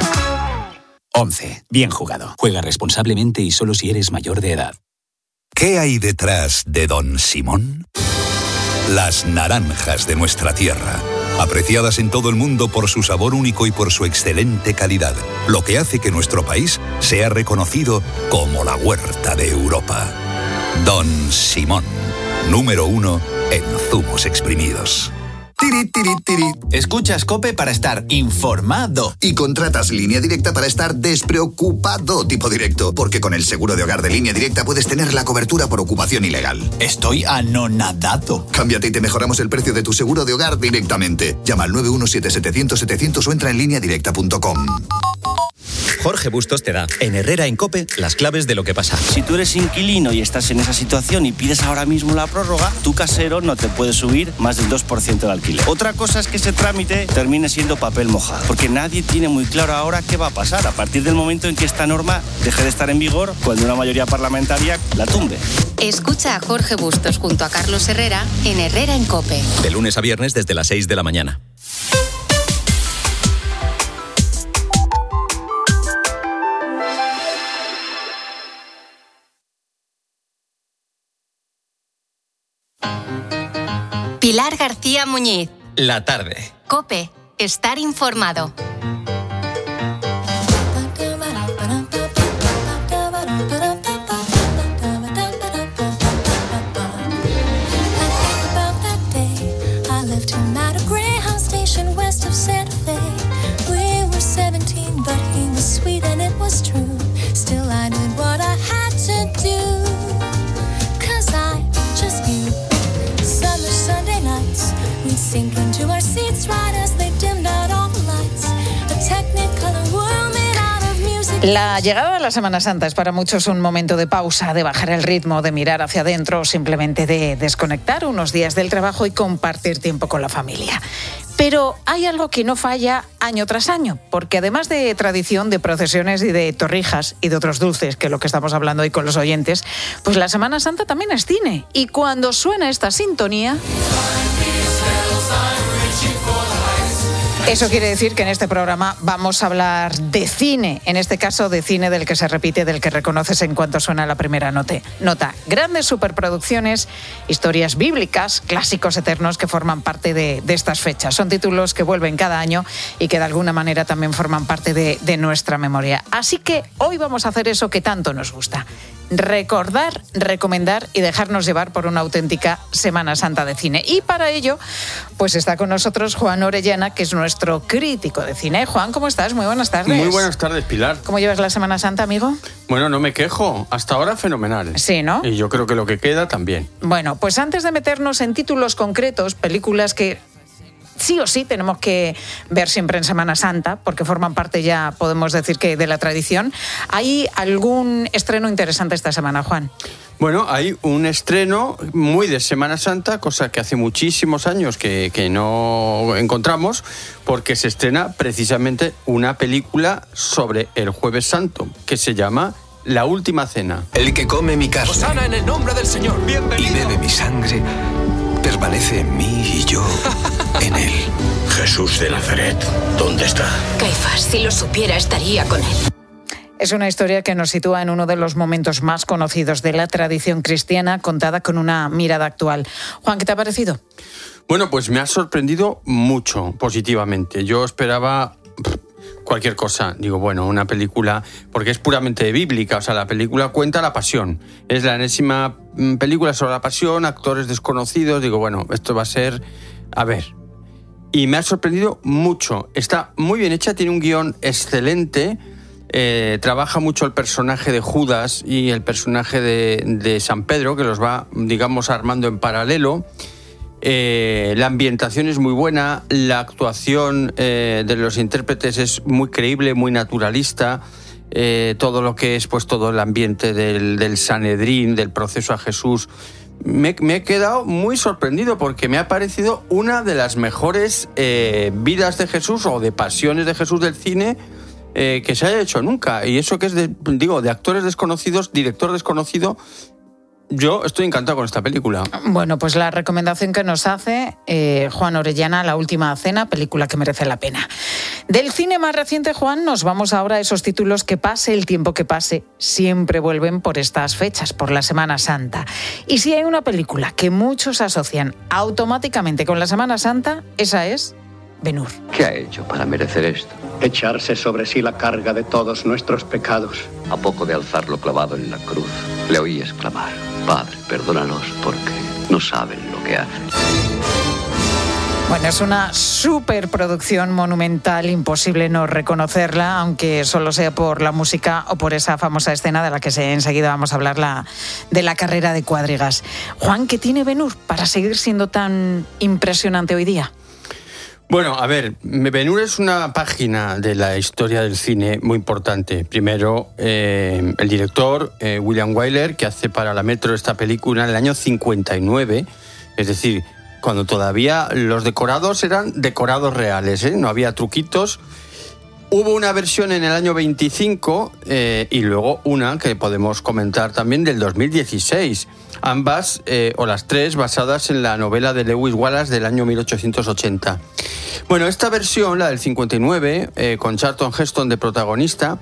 ONCE. Bien jugado. Juega responsablemente y solo si eres mayor de edad. ¿Qué hay detrás de Don Simón? Las naranjas de nuestra tierra. Apreciadas en todo el mundo por su sabor único y por su excelente calidad, lo que hace que nuestro país sea reconocido como la huerta de Europa. Don Simón, número uno en zumos exprimidos. Tiri, tiri, tiri. Escuchas COPE para estar informado. Y contratas Línea Directa para estar despreocupado, tipo directo. Porque con el seguro de hogar de Línea Directa puedes tener la cobertura por ocupación ilegal. Estoy anonadado. Cámbiate y te mejoramos el precio de tu seguro de hogar directamente. Llama al nueve uno siete setecientos setecientos o entra en línea directa punto com. Jorge Bustos te da, en Herrera en COPE, las claves de lo que pasa. Si tú eres inquilino y estás en esa situación y pides ahora mismo la prórroga, tu casero no te puede subir más del dos por ciento del alquiler. Otra cosa es que ese trámite termine siendo papel mojado, porque nadie tiene muy claro ahora qué va a pasar a partir del momento en que esta norma deje de estar en vigor cuando una mayoría parlamentaria la tumbe. Escucha a Jorge Bustos junto a Carlos Herrera en Herrera en COPE. De lunes a viernes desde las seis de la mañana. Pilar García Muñiz. La tarde. COPE. Estar informado. Sink into our seats right as they dimmed out all the lights. A technicolor world made out of music. La llegada de la Semana Santa es para muchos un momento de pausa, de bajar el ritmo, de mirar hacia adentro o simplemente de desconectar unos días del trabajo y compartir tiempo con la familia. Pero hay algo que no falla año tras año, porque además de tradición, de procesiones y de torrijas y de otros dulces, que es lo que estamos hablando hoy con los oyentes, pues la Semana Santa también es cine. Y cuando suena esta sintonía... Eso quiere decir que en este programa vamos a hablar de cine, en este caso de cine del que se repite, del que reconoces en cuanto suena la primera note, nota. Grandes superproducciones, historias bíblicas, clásicos eternos que forman parte de, de estas fechas. Son títulos que vuelven cada año y que de alguna manera también forman parte de, de nuestra memoria. Así que hoy vamos a hacer eso que tanto nos gusta. Recordar, recomendar y dejarnos llevar por una auténtica Semana Santa de cine. Y para ello, pues está con nosotros Juan Orellana, que es nuestro crítico de cine. Juan, ¿cómo estás? Muy buenas tardes. Muy buenas tardes, Pilar. ¿Cómo llevas la Semana Santa, amigo? Bueno, no me quejo. Hasta ahora fenomenal. Sí, ¿no? Y yo creo que lo que queda también. Bueno, pues antes de meternos en títulos concretos, películas que... sí o sí tenemos que ver siempre en Semana Santa, porque forman parte ya, podemos decir que de la tradición. ¿Hay algún estreno interesante esta semana, Juan? Bueno, hay un estreno muy de Semana Santa, cosa que hace muchísimos años que, que no encontramos, porque se estrena precisamente una película sobre el Jueves Santo, que se llama La Última Cena. El que come mi carne Hosana en el nombre del Señor. Bienvenido. y bebe mi sangre permanece en mí y yo en él. Jesús de Nazaret, ¿dónde está? Caifás, si lo supiera, estaría con él. Es una historia que nos sitúa en uno de los momentos más conocidos de la tradición cristiana, contada con una mirada actual. Juan, ¿qué te ha parecido? Bueno, pues me ha sorprendido mucho positivamente. Yo esperaba cualquier cosa. Digo, bueno, una película, porque es puramente bíblica, o sea, la película cuenta la pasión. Es la enésima película sobre la pasión, actores desconocidos. Digo, bueno, esto va a ser... A ver... Y me ha sorprendido mucho. Está muy bien hecha, tiene un guión excelente, eh, trabaja mucho el personaje de Judas y el personaje de, de San Pedro, que los va, digamos, armando en paralelo. Eh, la ambientación es muy buena, la actuación eh, de los intérpretes es muy creíble, muy naturalista. Eh, todo lo que es, pues, todo el ambiente del, del Sanedrín, del proceso a Jesús... Me, me he quedado muy sorprendido porque me ha parecido una de las mejores eh, vidas de Jesús o de pasiones de Jesús del cine eh, que se haya hecho nunca. Y eso que es, de, digo, de actores desconocidos, director desconocido. Yo estoy encantado con esta película. Bueno, pues la recomendación que nos hace eh, Juan Orellana, La Última Cena, película que merece la pena. Del cine más reciente, Juan, nos vamos ahora a esos títulos que pase el tiempo que pase, siempre vuelven por estas fechas, por la Semana Santa. Y si hay una película que muchos asocian automáticamente con la Semana Santa, esa es Ben-Hur. ¿Qué ha hecho para merecer esto? Echarse sobre sí la carga de todos nuestros pecados. A poco de alzarlo clavado en la cruz, le oí exclamar: Padre, perdónalos porque no saben lo que hacen. Bueno, es una superproducción monumental, imposible no reconocerla, aunque solo sea por la música o por esa famosa escena de la que enseguida vamos a hablar, la, de la carrera de cuadrigas. Juan, ¿qué tiene Ben-Hur para seguir siendo tan impresionante hoy día? Bueno, a ver, Ben-Hur es una página de la historia del cine muy importante. Primero, eh, el director, eh, William Wyler, que hace para la Metro esta película en el año cincuenta y nueve, es decir, cuando todavía los decorados eran decorados reales, ¿eh? No había truquitos. Hubo una versión en el año veinticinco eh, y luego una que podemos comentar también del dos mil dieciséis. Ambas, eh, o las tres, basadas en la novela de Lewis Wallace del año mil ochocientos ochenta. Bueno, esta versión, la del cincuenta y nueve, eh, con Charlton Heston de protagonista,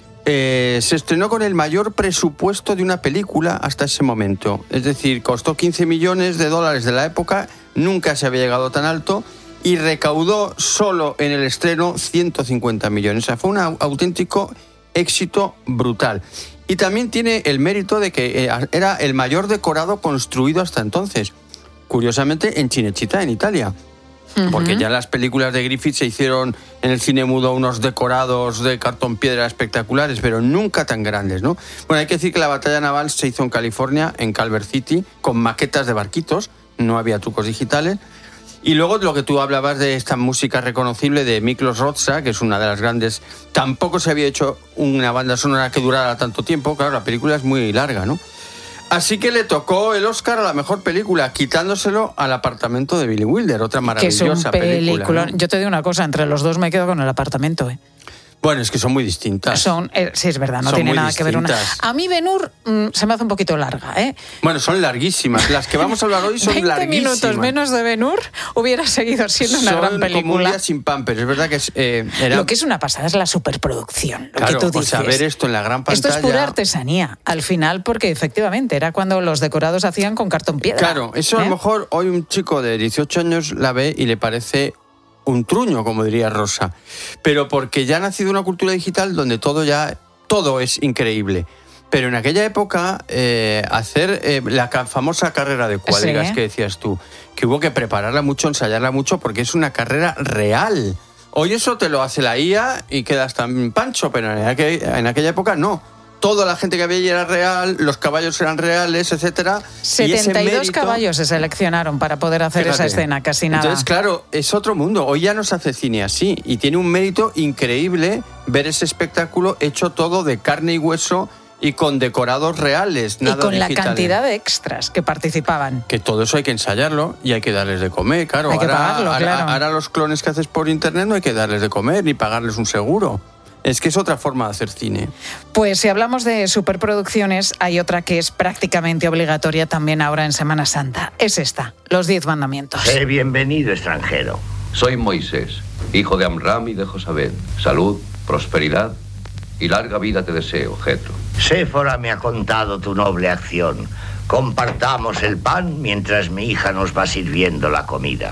eh, se estrenó con el mayor presupuesto de una película hasta ese momento. Es decir, costó quince millones de dólares de la época, nunca se había llegado tan alto, y recaudó solo en el estreno ciento cincuenta millones. O sea, fue un auténtico éxito brutal. Y también tiene el mérito de que era el mayor decorado construido hasta entonces. Curiosamente, en Cinecittà, en Italia. Uh-huh. Porque ya las películas de Griffith se hicieron en el cine mudo unos decorados de cartón piedra espectaculares, pero nunca tan grandes, ¿no? Bueno, hay que decir que la batalla naval se hizo en California, en Culver City, con maquetas de barquitos, no había trucos digitales. Y luego lo que tú hablabas de esta música reconocible de Miklos Rozsa, que es una de las grandes. Tampoco se había hecho una banda sonora que durara tanto tiempo. Claro, la película es muy larga, ¿no? Así que le tocó el Oscar a la mejor película, quitándoselo al Apartamento de Billy Wilder, otra maravillosa que es un película, película, ¿no? Yo te digo una cosa, entre los dos me quedo con El Apartamento, ¿eh? Bueno, es que son muy distintas. Son, eh, sí, es verdad, no son tiene nada distintas. que ver una. A mí Ben-Hur mmm, se me hace un poquito larga, ¿eh? Bueno, son larguísimas. Las que vamos a hablar hoy son veinte larguísimas. minutos menos de Ben-Hur hubiera seguido siendo una son gran película. Como un día sin Pampers, es verdad que es, eh, era... Lo que es una pasada es la superproducción, lo claro, que tú dices. O sea, ver esto en la gran pantalla. Esto es pura artesanía, al final, porque efectivamente era cuando los decorados hacían con cartón piedra. Claro, eso ¿eh? A lo mejor hoy un chico de dieciocho años la ve y le parece un truño, como diría Rosa, pero porque ya ha nacido una cultura digital donde todo ya todo es increíble. Pero en aquella época eh, hacer eh, la ca- famosa carrera de cuadrigas, sí, que decías tú, que hubo que prepararla mucho, ensayarla mucho, porque es una carrera real. Hoy eso te lo hace la I A y quedas tan pancho, pero en aquella, en aquella época no. Toda la gente que había allí era real, los caballos eran reales, etcétera. setenta y dos y mérito, caballos se seleccionaron para poder hacer fíjate, esa escena, casi nada. Entonces, claro, es otro mundo. Hoy ya no se hace cine así y tiene un mérito increíble ver ese espectáculo hecho todo de carne y hueso y con decorados reales, nada y con digitales. La cantidad de extras que participaban. Que todo eso hay que ensayarlo y hay que darles de comer, claro. Hay que ahora, pagarlo, ahora, claro. ahora los clones que haces por internet no hay que darles de comer ni pagarles un seguro. Es que es otra forma de hacer cine. Pues si hablamos de superproducciones, hay otra que es prácticamente obligatoria también ahora en Semana Santa. Es esta, Los Diez Mandamientos. Sé bienvenido, extranjero. Soy Moisés, hijo de Amram y de Josabed. Salud, prosperidad y larga vida te deseo, Jetro. Séfora me ha contado tu noble acción. Compartamos el pan mientras mi hija nos va sirviendo la comida.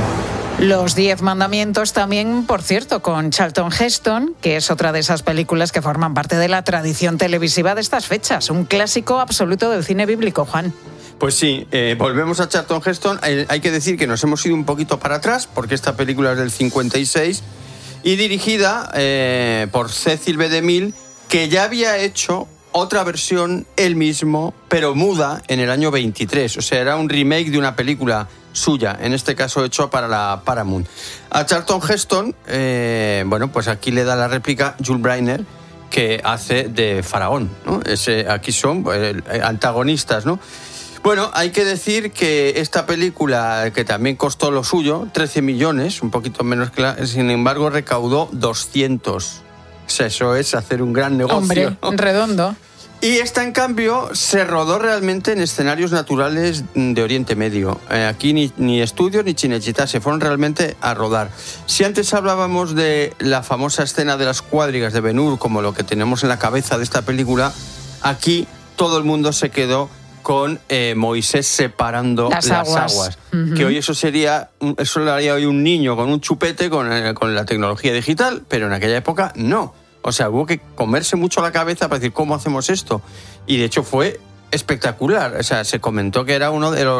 Los Diez Mandamientos también, por cierto, con Charlton Heston, que es otra de esas películas que forman parte de la tradición televisiva de estas fechas. Un clásico absoluto del cine bíblico, Juan. Pues sí, eh, volvemos a Charlton Heston. Eh, hay que decir que nos hemos ido un poquito para atrás, porque esta película es del cincuenta y seis y dirigida eh, por Cecil B. DeMille, que ya había hecho otra versión él mismo, pero muda, en el año veintitrés. O sea, era un remake de una película suya, en este caso hecho para la Paramount. A Charlton Heston, eh, bueno, pues aquí le da la réplica Jules Briner, que hace de faraón, ¿no? Ese, aquí son eh, antagonistas, ¿no? Bueno, hay que decir que esta película, que también costó lo suyo, trece millones, un poquito menos que la, sin embargo recaudó doscientos. O sea, eso es hacer un gran negocio. Hombre, ¿no? redondo. Y esta, en cambio, se rodó realmente en escenarios naturales de Oriente Medio. Eh, aquí ni, ni estudios ni Cinecittà, se fueron realmente a rodar. Si antes hablábamos de la famosa escena de las cuadrigas de Ben-Hur, como lo que tenemos en la cabeza de esta película, aquí todo el mundo se quedó con eh, Moisés separando las, las aguas. aguas. Uh-huh. Que hoy eso sería, eso lo haría hoy un niño con un chupete con, eh, con la tecnología digital, pero en aquella época no. O sea, hubo que comerse mucho la cabeza para decir cómo hacemos esto. Y de hecho fue espectacular. O sea, se comentó que era uno de los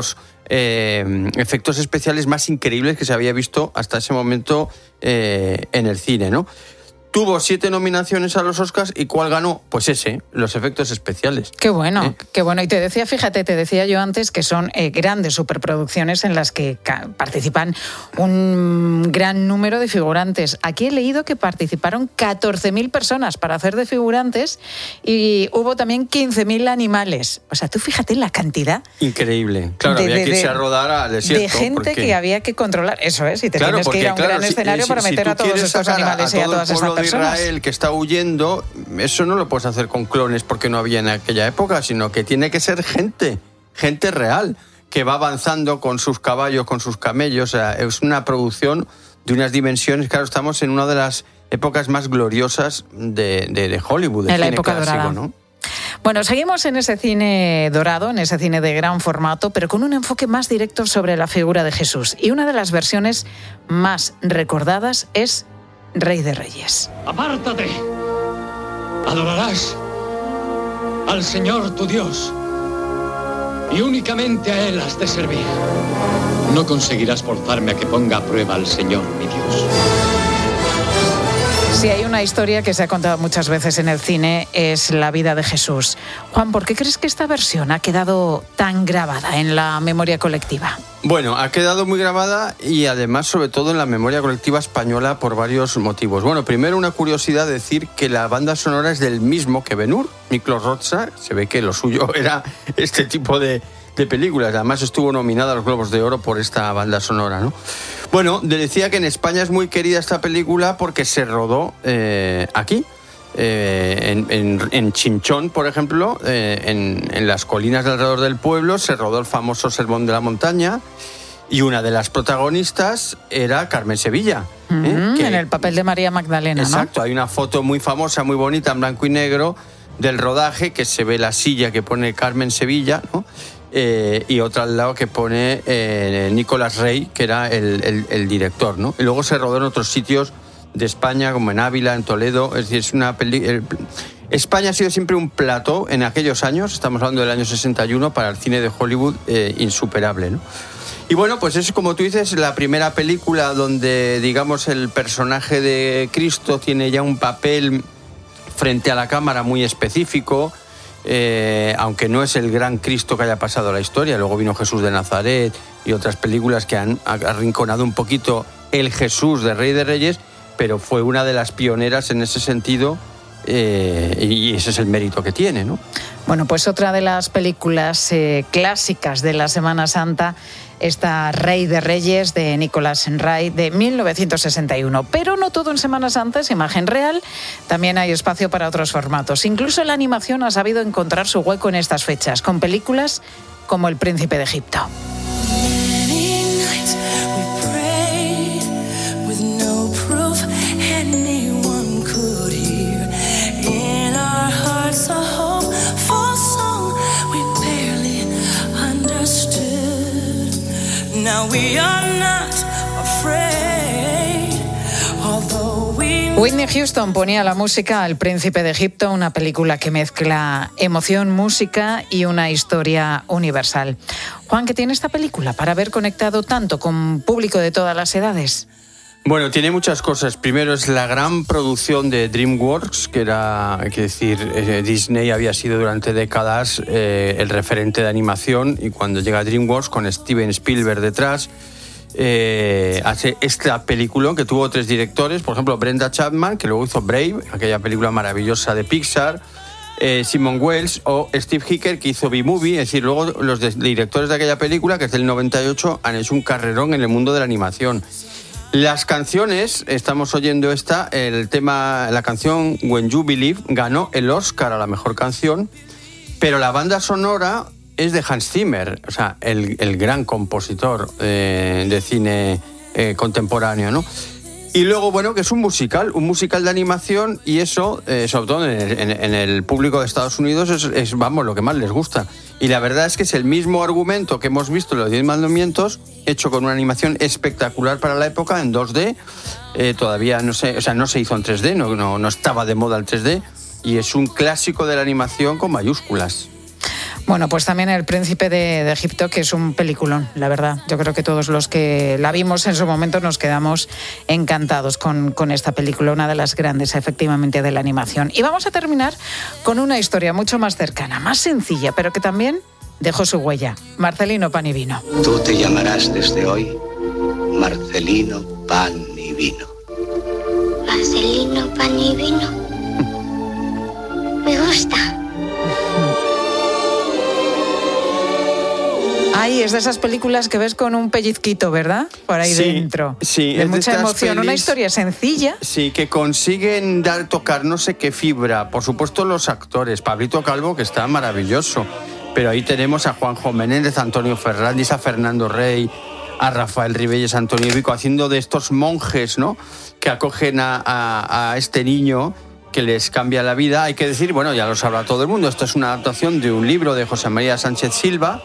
eh, efectos especiales más increíbles que se había visto hasta ese momento eh, en el cine, ¿no? Tuvo siete nominaciones a los Oscars y ¿cuál ganó? Pues ese, los efectos especiales. Qué bueno, ¿Eh? qué bueno. Y te decía, fíjate, te decía yo antes que son eh, grandes superproducciones en las que ca- participan un gran número de figurantes. Aquí he leído que participaron catorce mil personas para hacer de figurantes y hubo también quince mil animales. O sea, tú fíjate la cantidad. Increíble. Claro, de, había de, que irse de, a rodar al desierto. De gente porque... que había que controlar. Eso es, y te claro, tienes porque, que ir a un claro, gran si, escenario si, para si meter a todos estos animales a, a y a todas estas personas. Israel que está huyendo, eso no lo puedes hacer con clones porque no había en aquella época, sino que tiene que ser gente, gente real, que va avanzando con sus caballos, con sus camellos. O sea, es una producción de unas dimensiones. Claro, estamos en una de las épocas más gloriosas de, de, de Hollywood, de en la cine época clásico, dorada. ¿no? Bueno, seguimos en ese cine dorado, en ese cine de gran formato, pero con un enfoque más directo sobre la figura de Jesús. Y una de las versiones más recordadas es Rey de Reyes. ¡Apártate! Adorarás al Señor tu Dios y únicamente a Él has de servir. No conseguirás forzarme a que ponga a prueba al Señor mi Dios. Si hay una historia que se ha contado muchas veces en el cine, es la vida de Jesús. Juan, ¿por qué crees que esta versión ha quedado tan grabada en la memoria colectiva? Bueno, ha quedado muy grabada y además sobre todo en la memoria colectiva española por varios motivos. Bueno, primero una curiosidad decir que la banda sonora es del mismo que Ben-Hur, Miklos Rozsa. Se ve que lo suyo era este tipo de, de películas. Además estuvo nominada a los Globos de Oro por esta banda sonora, ¿no? Bueno, decía que en España es muy querida esta película porque se rodó eh, aquí. Eh, en, en, en Chinchón, por ejemplo, eh, en, en las colinas de alrededor del pueblo, se rodó el famoso Sermón de la Montaña y una de las protagonistas era Carmen Sevilla. Mm-hmm, ¿eh? que, en el papel de María Magdalena, exacto, ¿no? Exacto, hay una foto muy famosa, muy bonita, en blanco y negro, del rodaje, que se ve la silla que pone Carmen Sevilla, ¿no? Eh, y otra al lado que pone eh, Nicolás Rey, que era el, el, el director, ¿no? Y luego se rodó en otros sitios de España, como en Ávila, en Toledo. Es decir, es una peli... España ha sido siempre un plató en aquellos años, estamos hablando del año sesenta y uno, para el cine de Hollywood eh, insuperable, ¿no? Y bueno, pues es como tú dices, la primera película donde, digamos, el personaje de Cristo tiene ya un papel frente a la cámara muy específico, eh, aunque no es el gran Cristo que haya pasado a la historia. Luego vino Jesús de Nazaret y otras películas que han arrinconado un poquito el Jesús de Rey de Reyes, pero fue una de las pioneras en ese sentido, eh, y ese es el mérito que tiene, ¿no? Bueno, pues otra de las películas eh, clásicas de la Semana Santa, esta Rey de Reyes de Nicolás Rey de mil novecientos sesenta y uno. Pero no todo en Semana Santa es imagen real, también hay espacio para otros formatos. Incluso la animación ha sabido encontrar su hueco en estas fechas, con películas como El Príncipe de Egipto. Whitney Houston ponía la música al Príncipe de Egipto, una película que mezcla emoción, música y una historia universal. Juan, ¿qué tiene esta película para haber conectado tanto con público de todas las edades? Bueno, tiene muchas cosas. Primero es la gran producción de DreamWorks, que era, hay que decir, eh, Disney había sido durante décadas eh, el referente de animación, y cuando llega DreamWorks con Steven Spielberg detrás, eh, hace esta película que tuvo tres directores, por ejemplo Brenda Chapman, que luego hizo Brave, aquella película maravillosa de Pixar, eh, Simon Wells o Steve Hicker, que hizo B-Movie. Es decir, luego los de, directores de aquella película, que es del noventa y ocho, han hecho un carrerón en el mundo de la animación. Las canciones, estamos oyendo esta, el tema, la canción When You Believe ganó el Oscar a la mejor canción, pero la banda sonora es de Hans Zimmer, o sea, el, el gran compositor eh, de cine eh, contemporáneo, ¿no? Y luego, bueno, que es un musical, un musical de animación, y eso, eh, sobre todo en el, en, en el público de Estados Unidos, es, es, vamos, lo que más les gusta. Y la verdad es que es el mismo argumento que hemos visto en Los Diez Mandamientos, hecho con una animación espectacular para la época, en dos D. Eh, todavía no se, o sea, no se hizo en tres D, no, no, no estaba de moda el tres D, y es un clásico de la animación con mayúsculas. Bueno, pues también El Príncipe de, de Egipto, que es un peliculón, la verdad. Yo creo que todos los que la vimos en su momento nos quedamos encantados con, con esta película, una de las grandes, efectivamente, de la animación. Y vamos a terminar con una historia mucho más cercana, más sencilla, pero que también dejó su huella. Marcelino Pan y Vino. Tú te llamarás desde hoy Marcelino Pan y Vino. Marcelino Pan y Vino. Me gusta. Ay, es de esas películas que ves con un pellizquito, ¿verdad? Por ahí sí, dentro. Sí, de es mucha de emoción. pelis, Una historia sencilla. Sí, que consiguen dar, tocar no sé qué fibra. Por supuesto, los actores. Pablito Calvo, que está maravilloso. Pero ahí tenemos a Juanjo Menéndez, a Antonio Fernández, a Fernando Rey, a Rafael Ribelles, a Antonio Vico, haciendo de estos monjes, ¿no?, que acogen a, a, a este niño que les cambia la vida. Hay que decir, bueno, ya lo sabrá todo el mundo, esto es una adaptación de un libro de José María Sánchez Silva.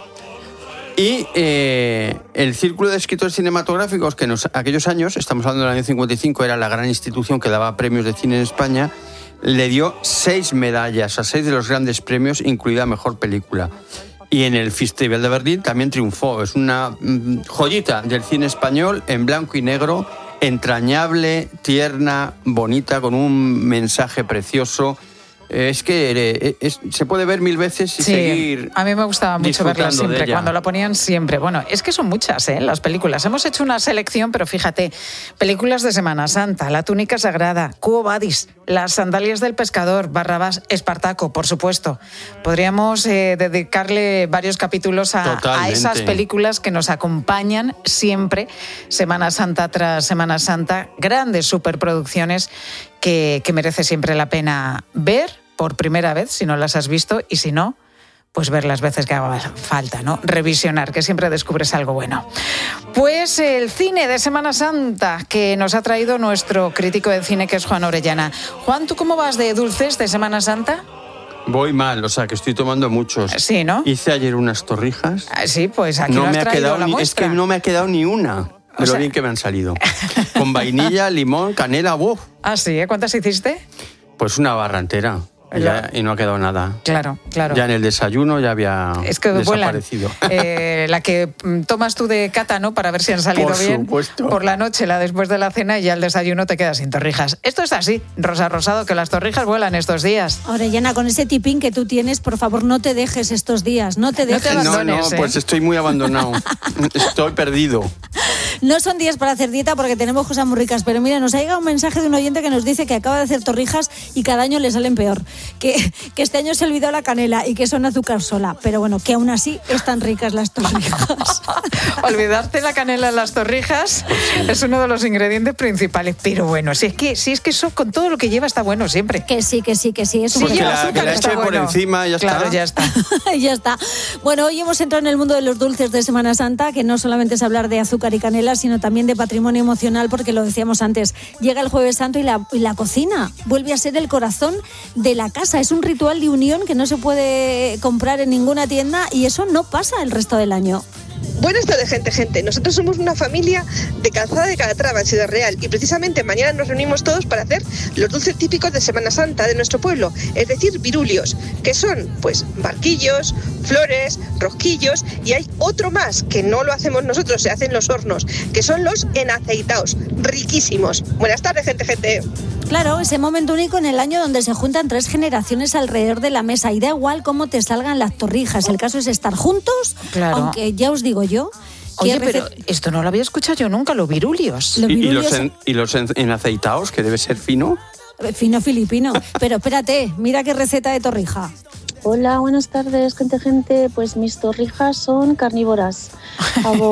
Y eh, el Círculo de Escritores Cinematográficos, que en aquellos años, estamos hablando del año cincuenta y cinco, era la gran institución que daba premios de cine en España, le dio seis medallas a seis de los grandes premios, incluida Mejor Película. Y en el Festival de Berlín también triunfó. Es una mm, joyita del cine español en blanco y negro, entrañable, tierna, bonita, con un mensaje precioso. Es que es, se puede ver mil veces y sí, seguir. A mí me gustaba mucho verla siempre, de cuando la ponían siempre. Bueno, es que son muchas, ¿eh?, las películas. Hemos hecho una selección, pero fíjate, películas de Semana Santa, La túnica sagrada, Quo Vadis, Las sandalias del pescador, Barrabás, Espartaco, por supuesto. Podríamos eh, dedicarle varios capítulos a, a esas películas que nos acompañan siempre, Semana Santa tras Semana Santa, grandes superproducciones que, que merece siempre la pena ver por primera vez, si no las has visto, y si no, pues ver las veces que haga falta, ¿no? Revisionar, que siempre descubres algo bueno. Pues el cine de Semana Santa que nos ha traído nuestro crítico de cine, que es Juan Orellana. Juan, ¿tú cómo vas de dulces de Semana Santa? Voy mal, o sea, que estoy tomando muchos. Sí, ¿no? Hice ayer unas torrijas. Sí, pues aquí no no has me ha traído quedado la ni, muestra. Es que no me ha quedado ni una. De lo bien que me han salido. Con vainilla, limón, canela, ¡buf! Ah, sí, ¿eh? ¿Cuántas hiciste? Pues una barra entera. Ya, y no ha quedado nada. Claro, claro. Ya en el desayuno ya había es que desaparecido. Eh, la que tomas tú de cata, ¿no?, para ver si han salido por bien. Supuesto. Por la noche, la después de la cena, y ya el desayuno te quedas sin torrijas. Esto es así, Rosa Rosado, que las torrijas vuelan estos días. Orellana, con ese tipín que tú tienes, por favor, no te dejes estos días, no te dejes. No, te no, no, ¿eh? pues estoy muy abandonado. Estoy perdido. No son días para hacer dieta porque tenemos cosas muy ricas, pero mira, nos ha llegado un mensaje de un oyente que nos dice que acaba de hacer torrijas y cada año le salen peor. Que, que este año se olvidó la canela y que son azúcar sola, pero bueno, que aún así están ricas las torrijas. Olvidarte la canela en las torrijas es uno de los ingredientes principales, pero bueno, si es que si es que eso con todo lo que lleva está bueno siempre. Que sí, que sí, que sí. Es un pues que la, que la eche por bueno. encima y ya claro, está. ya está. Ya está. Bueno, hoy hemos entrado en el mundo de los dulces de Semana Santa, que no solamente es hablar de azúcar y canela, sino también de patrimonio emocional, porque lo decíamos antes, llega el Jueves Santo y la, y la cocina vuelve a ser el corazón de la casa. Es un ritual de unión que no se puede comprar en ninguna tienda y eso no pasa el resto del año. Buenas tardes, gente, gente. Nosotros somos una familia de Calzada de Calatrava, en Ciudad Real, y precisamente mañana nos reunimos todos para hacer los dulces típicos de Semana Santa de nuestro pueblo, es decir, virulios, que son, pues, barquillos, flores, rosquillos, y hay otro más, que no lo hacemos nosotros, se hace en los hornos, que son los enaceitaos, riquísimos. Buenas tardes, gente, gente. Claro, ese momento único en el año donde se juntan tres generaciones alrededor de la mesa y da igual cómo te salgan las torrijas, el caso es estar juntos, claro. Aunque ya os digo yo... Oye, pero esto no lo había escuchado yo nunca, los virulios. Los ¿Y, virulios y los, en, y los en, enaceitaos, que debe ser fino? Fino filipino. Pero espérate, mira qué receta de torrija. Hola, buenas tardes, gente, gente. Pues mis torrijas son carnívoras. Hago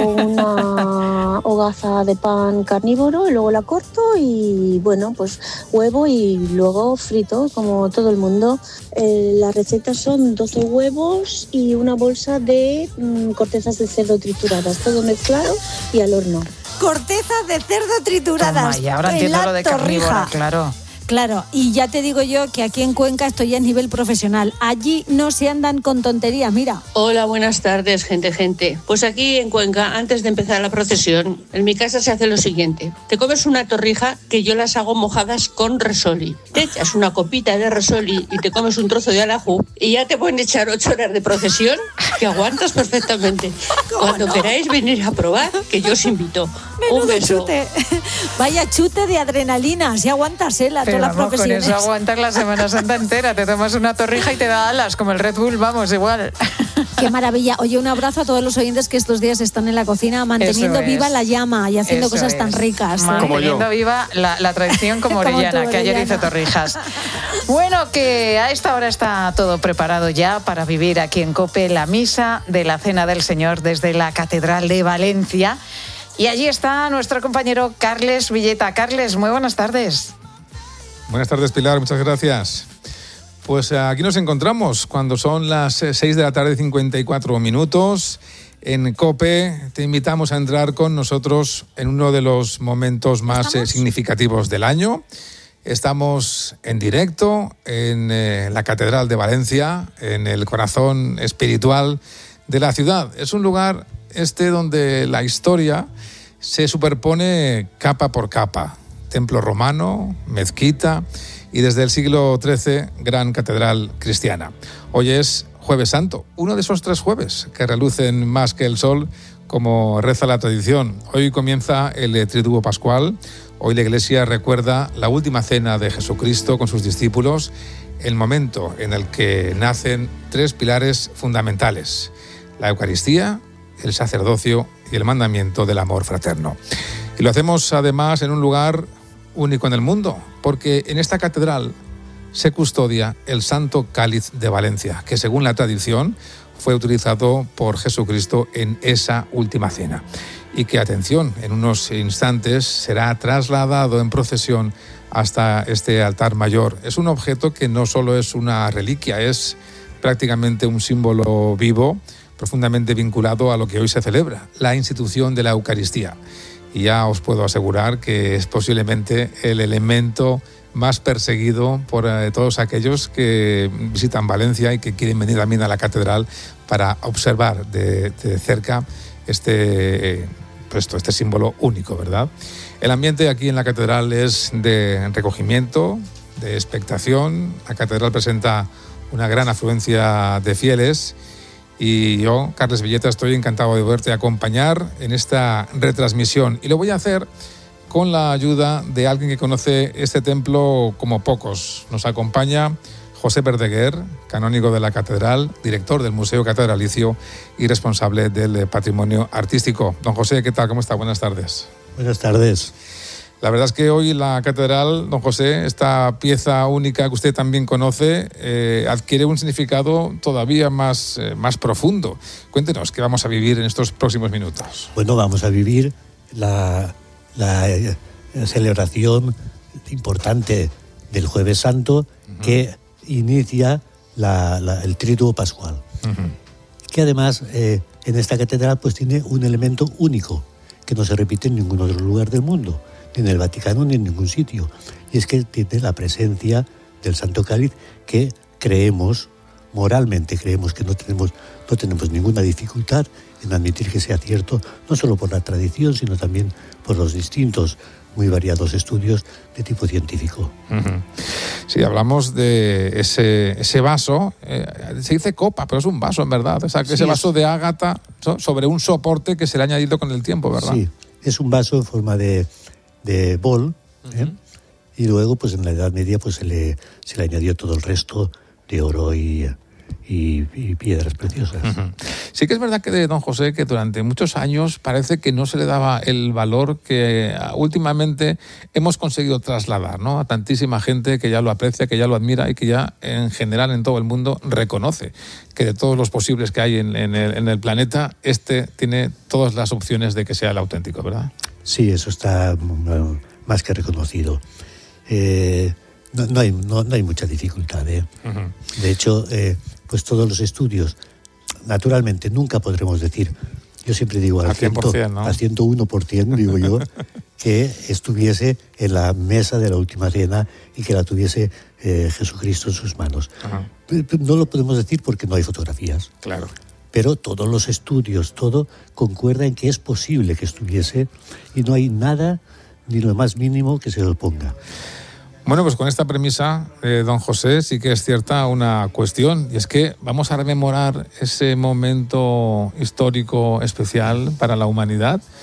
una hogaza de pan carnívoro y luego la corto y, bueno, pues huevo y luego frito, como todo el mundo. Eh, las recetas son doce huevos y una bolsa de mm, cortezas de cerdo trituradas, todo mezclado y al horno. Cortezas de cerdo trituradas. Toma, y ahora entiendo lo de carnívora, claro. Claro, y ya te digo yo que aquí en Cuenca esto ya es nivel profesional. Allí no se andan con tonterías, mira. Hola, buenas tardes, gente, gente. Pues aquí en Cuenca, antes de empezar la procesión, en mi casa se hace lo siguiente. Te comes una torrija que yo las hago mojadas con resoli. Te echas una copita de resoli y te comes un trozo de alajú y ya te pueden echar ocho horas de procesión que aguantas perfectamente. Cuando no? queráis venir a probar, que yo os invito. Menudo un beso. Chute. Vaya chute de adrenalina, si aguantas, ¿eh? La, Pero todas las vamos, con profesiones. eso aguantas la Semana Santa entera. Te tomas una torrija y te da alas, como el Red Bull, vamos, igual. Qué maravilla. Oye, un abrazo a todos los oyentes que estos días están en la cocina manteniendo viva la llama y haciendo Eso cosas es. tan ricas. ¿eh? Manteniendo viva la, la tradición como Como Orellana, tú, que ayer Orellana. hizo torrijas. Bueno, que a esta hora está todo preparado ya para vivir aquí en COPE la misa de la Cena del Señor desde la Catedral de Valencia. Y allí está nuestro compañero Carles Villeta. Carles, muy buenas tardes. Buenas tardes, Pilar, muchas gracias. Pues aquí nos encontramos cuando son las seis de la tarde, cincuenta y cuatro minutos. En COPE te invitamos a entrar con nosotros en uno de los momentos más eh, significativos del año. Estamos en directo en eh, la Catedral de Valencia, en el corazón espiritual de la ciudad. Es un lugar este donde la historia se superpone capa por capa. Templo romano, mezquita y desde el siglo trece, gran catedral cristiana. Hoy es Jueves Santo, uno de esos tres jueves que relucen más que el sol, como reza la tradición. Hoy comienza el Triduo Pascual. Hoy la Iglesia recuerda la última cena de Jesucristo con sus discípulos, el momento en el que nacen tres pilares fundamentales: la Eucaristía, el sacerdocio y el mandamiento del amor fraterno. Y lo hacemos además en un lugar único en el mundo, porque en esta catedral se custodia el Santo Cáliz de Valencia, que según la tradición fue utilizado por Jesucristo en esa última cena. Y que, atención, en unos instantes será trasladado en procesión hasta este altar mayor. Es un objeto que no solo es una reliquia, es prácticamente un símbolo vivo, profundamente vinculado a lo que hoy se celebra, la institución de la Eucaristía. Y ya os puedo asegurar que es posiblemente el elemento más perseguido por eh, todos aquellos que visitan Valencia y que quieren venir también a la catedral para observar de, de cerca este, eh, pues, este símbolo único, ¿verdad? El ambiente aquí en la catedral es de recogimiento, de expectación. La catedral presenta una gran afluencia de fieles. Y yo, Carles Villeta, estoy encantado de verte acompañar en esta retransmisión. Y lo voy a hacer con la ayuda de alguien que conoce este templo como pocos. Nos acompaña José Verdeguer, canónigo de la catedral, director del Museo Catedralicio y responsable del patrimonio artístico. Don José, ¿qué tal? ¿Cómo está? Buenas tardes. Buenas tardes. La verdad es que hoy la catedral, don José, esta pieza única que usted también conoce, eh, adquiere un significado todavía más, eh, más profundo. Cuéntenos qué vamos a vivir en estos próximos minutos. Bueno, vamos a vivir la, la, eh, celebración importante del Jueves Santo, uh-huh. que inicia la, la, el Triduo Pascual, uh-huh. que además eh, en esta catedral pues tiene un elemento único que no se repite en ningún otro lugar del mundo, ni en el Vaticano ni en ningún sitio, y es que tiene la presencia del Santo Cáliz, que creemos, moralmente creemos que no tenemos, no tenemos ninguna dificultad en admitir que sea cierto, no solo por la tradición, sino también por los distintos, muy variados estudios de tipo científico. Uh-huh. Sí, hablamos de ese, ese vaso, eh, se dice copa, pero es un vaso en verdad, o sea, que sí, ese vaso es... de ágata sobre un soporte que se le ha añadido con el tiempo, ¿verdad? Sí, es un vaso en forma de, de bol, ¿eh? Uh-huh. Y luego pues en la Edad Media pues se le, se le añadió todo el resto de oro y... Y, y piedras preciosas. Uh-huh. Sí que es verdad que de don José, que durante muchos años parece que no se le daba el valor que últimamente hemos conseguido trasladar, ¿no?, a tantísima gente que ya lo aprecia, que ya lo admira y que ya en general en todo el mundo reconoce que de todos los posibles que hay en, en, el, en el planeta, este tiene todas las opciones de que sea el auténtico, ¿verdad? Sí, eso está más que reconocido. Eh, no, no, hay, no, no hay mucha dificultad, ¿eh? Uh-huh. De hecho, eh, pues todos los estudios, naturalmente nunca podremos decir, yo siempre digo al, cien por ciento, ¿no? Al ciento uno por ciento, digo yo, que estuviese en la mesa de la última cena y que la tuviese eh, Jesucristo en sus manos. Ajá. No lo podemos decir porque no hay fotografías. Claro. Pero todos los estudios, todo concuerda en que es posible que estuviese y no hay nada, ni lo más mínimo, que se le oponga. Bueno, pues con esta premisa, eh, don José, sí que es cierta una cuestión, y es que vamos a rememorar ese momento histórico especial para la humanidad,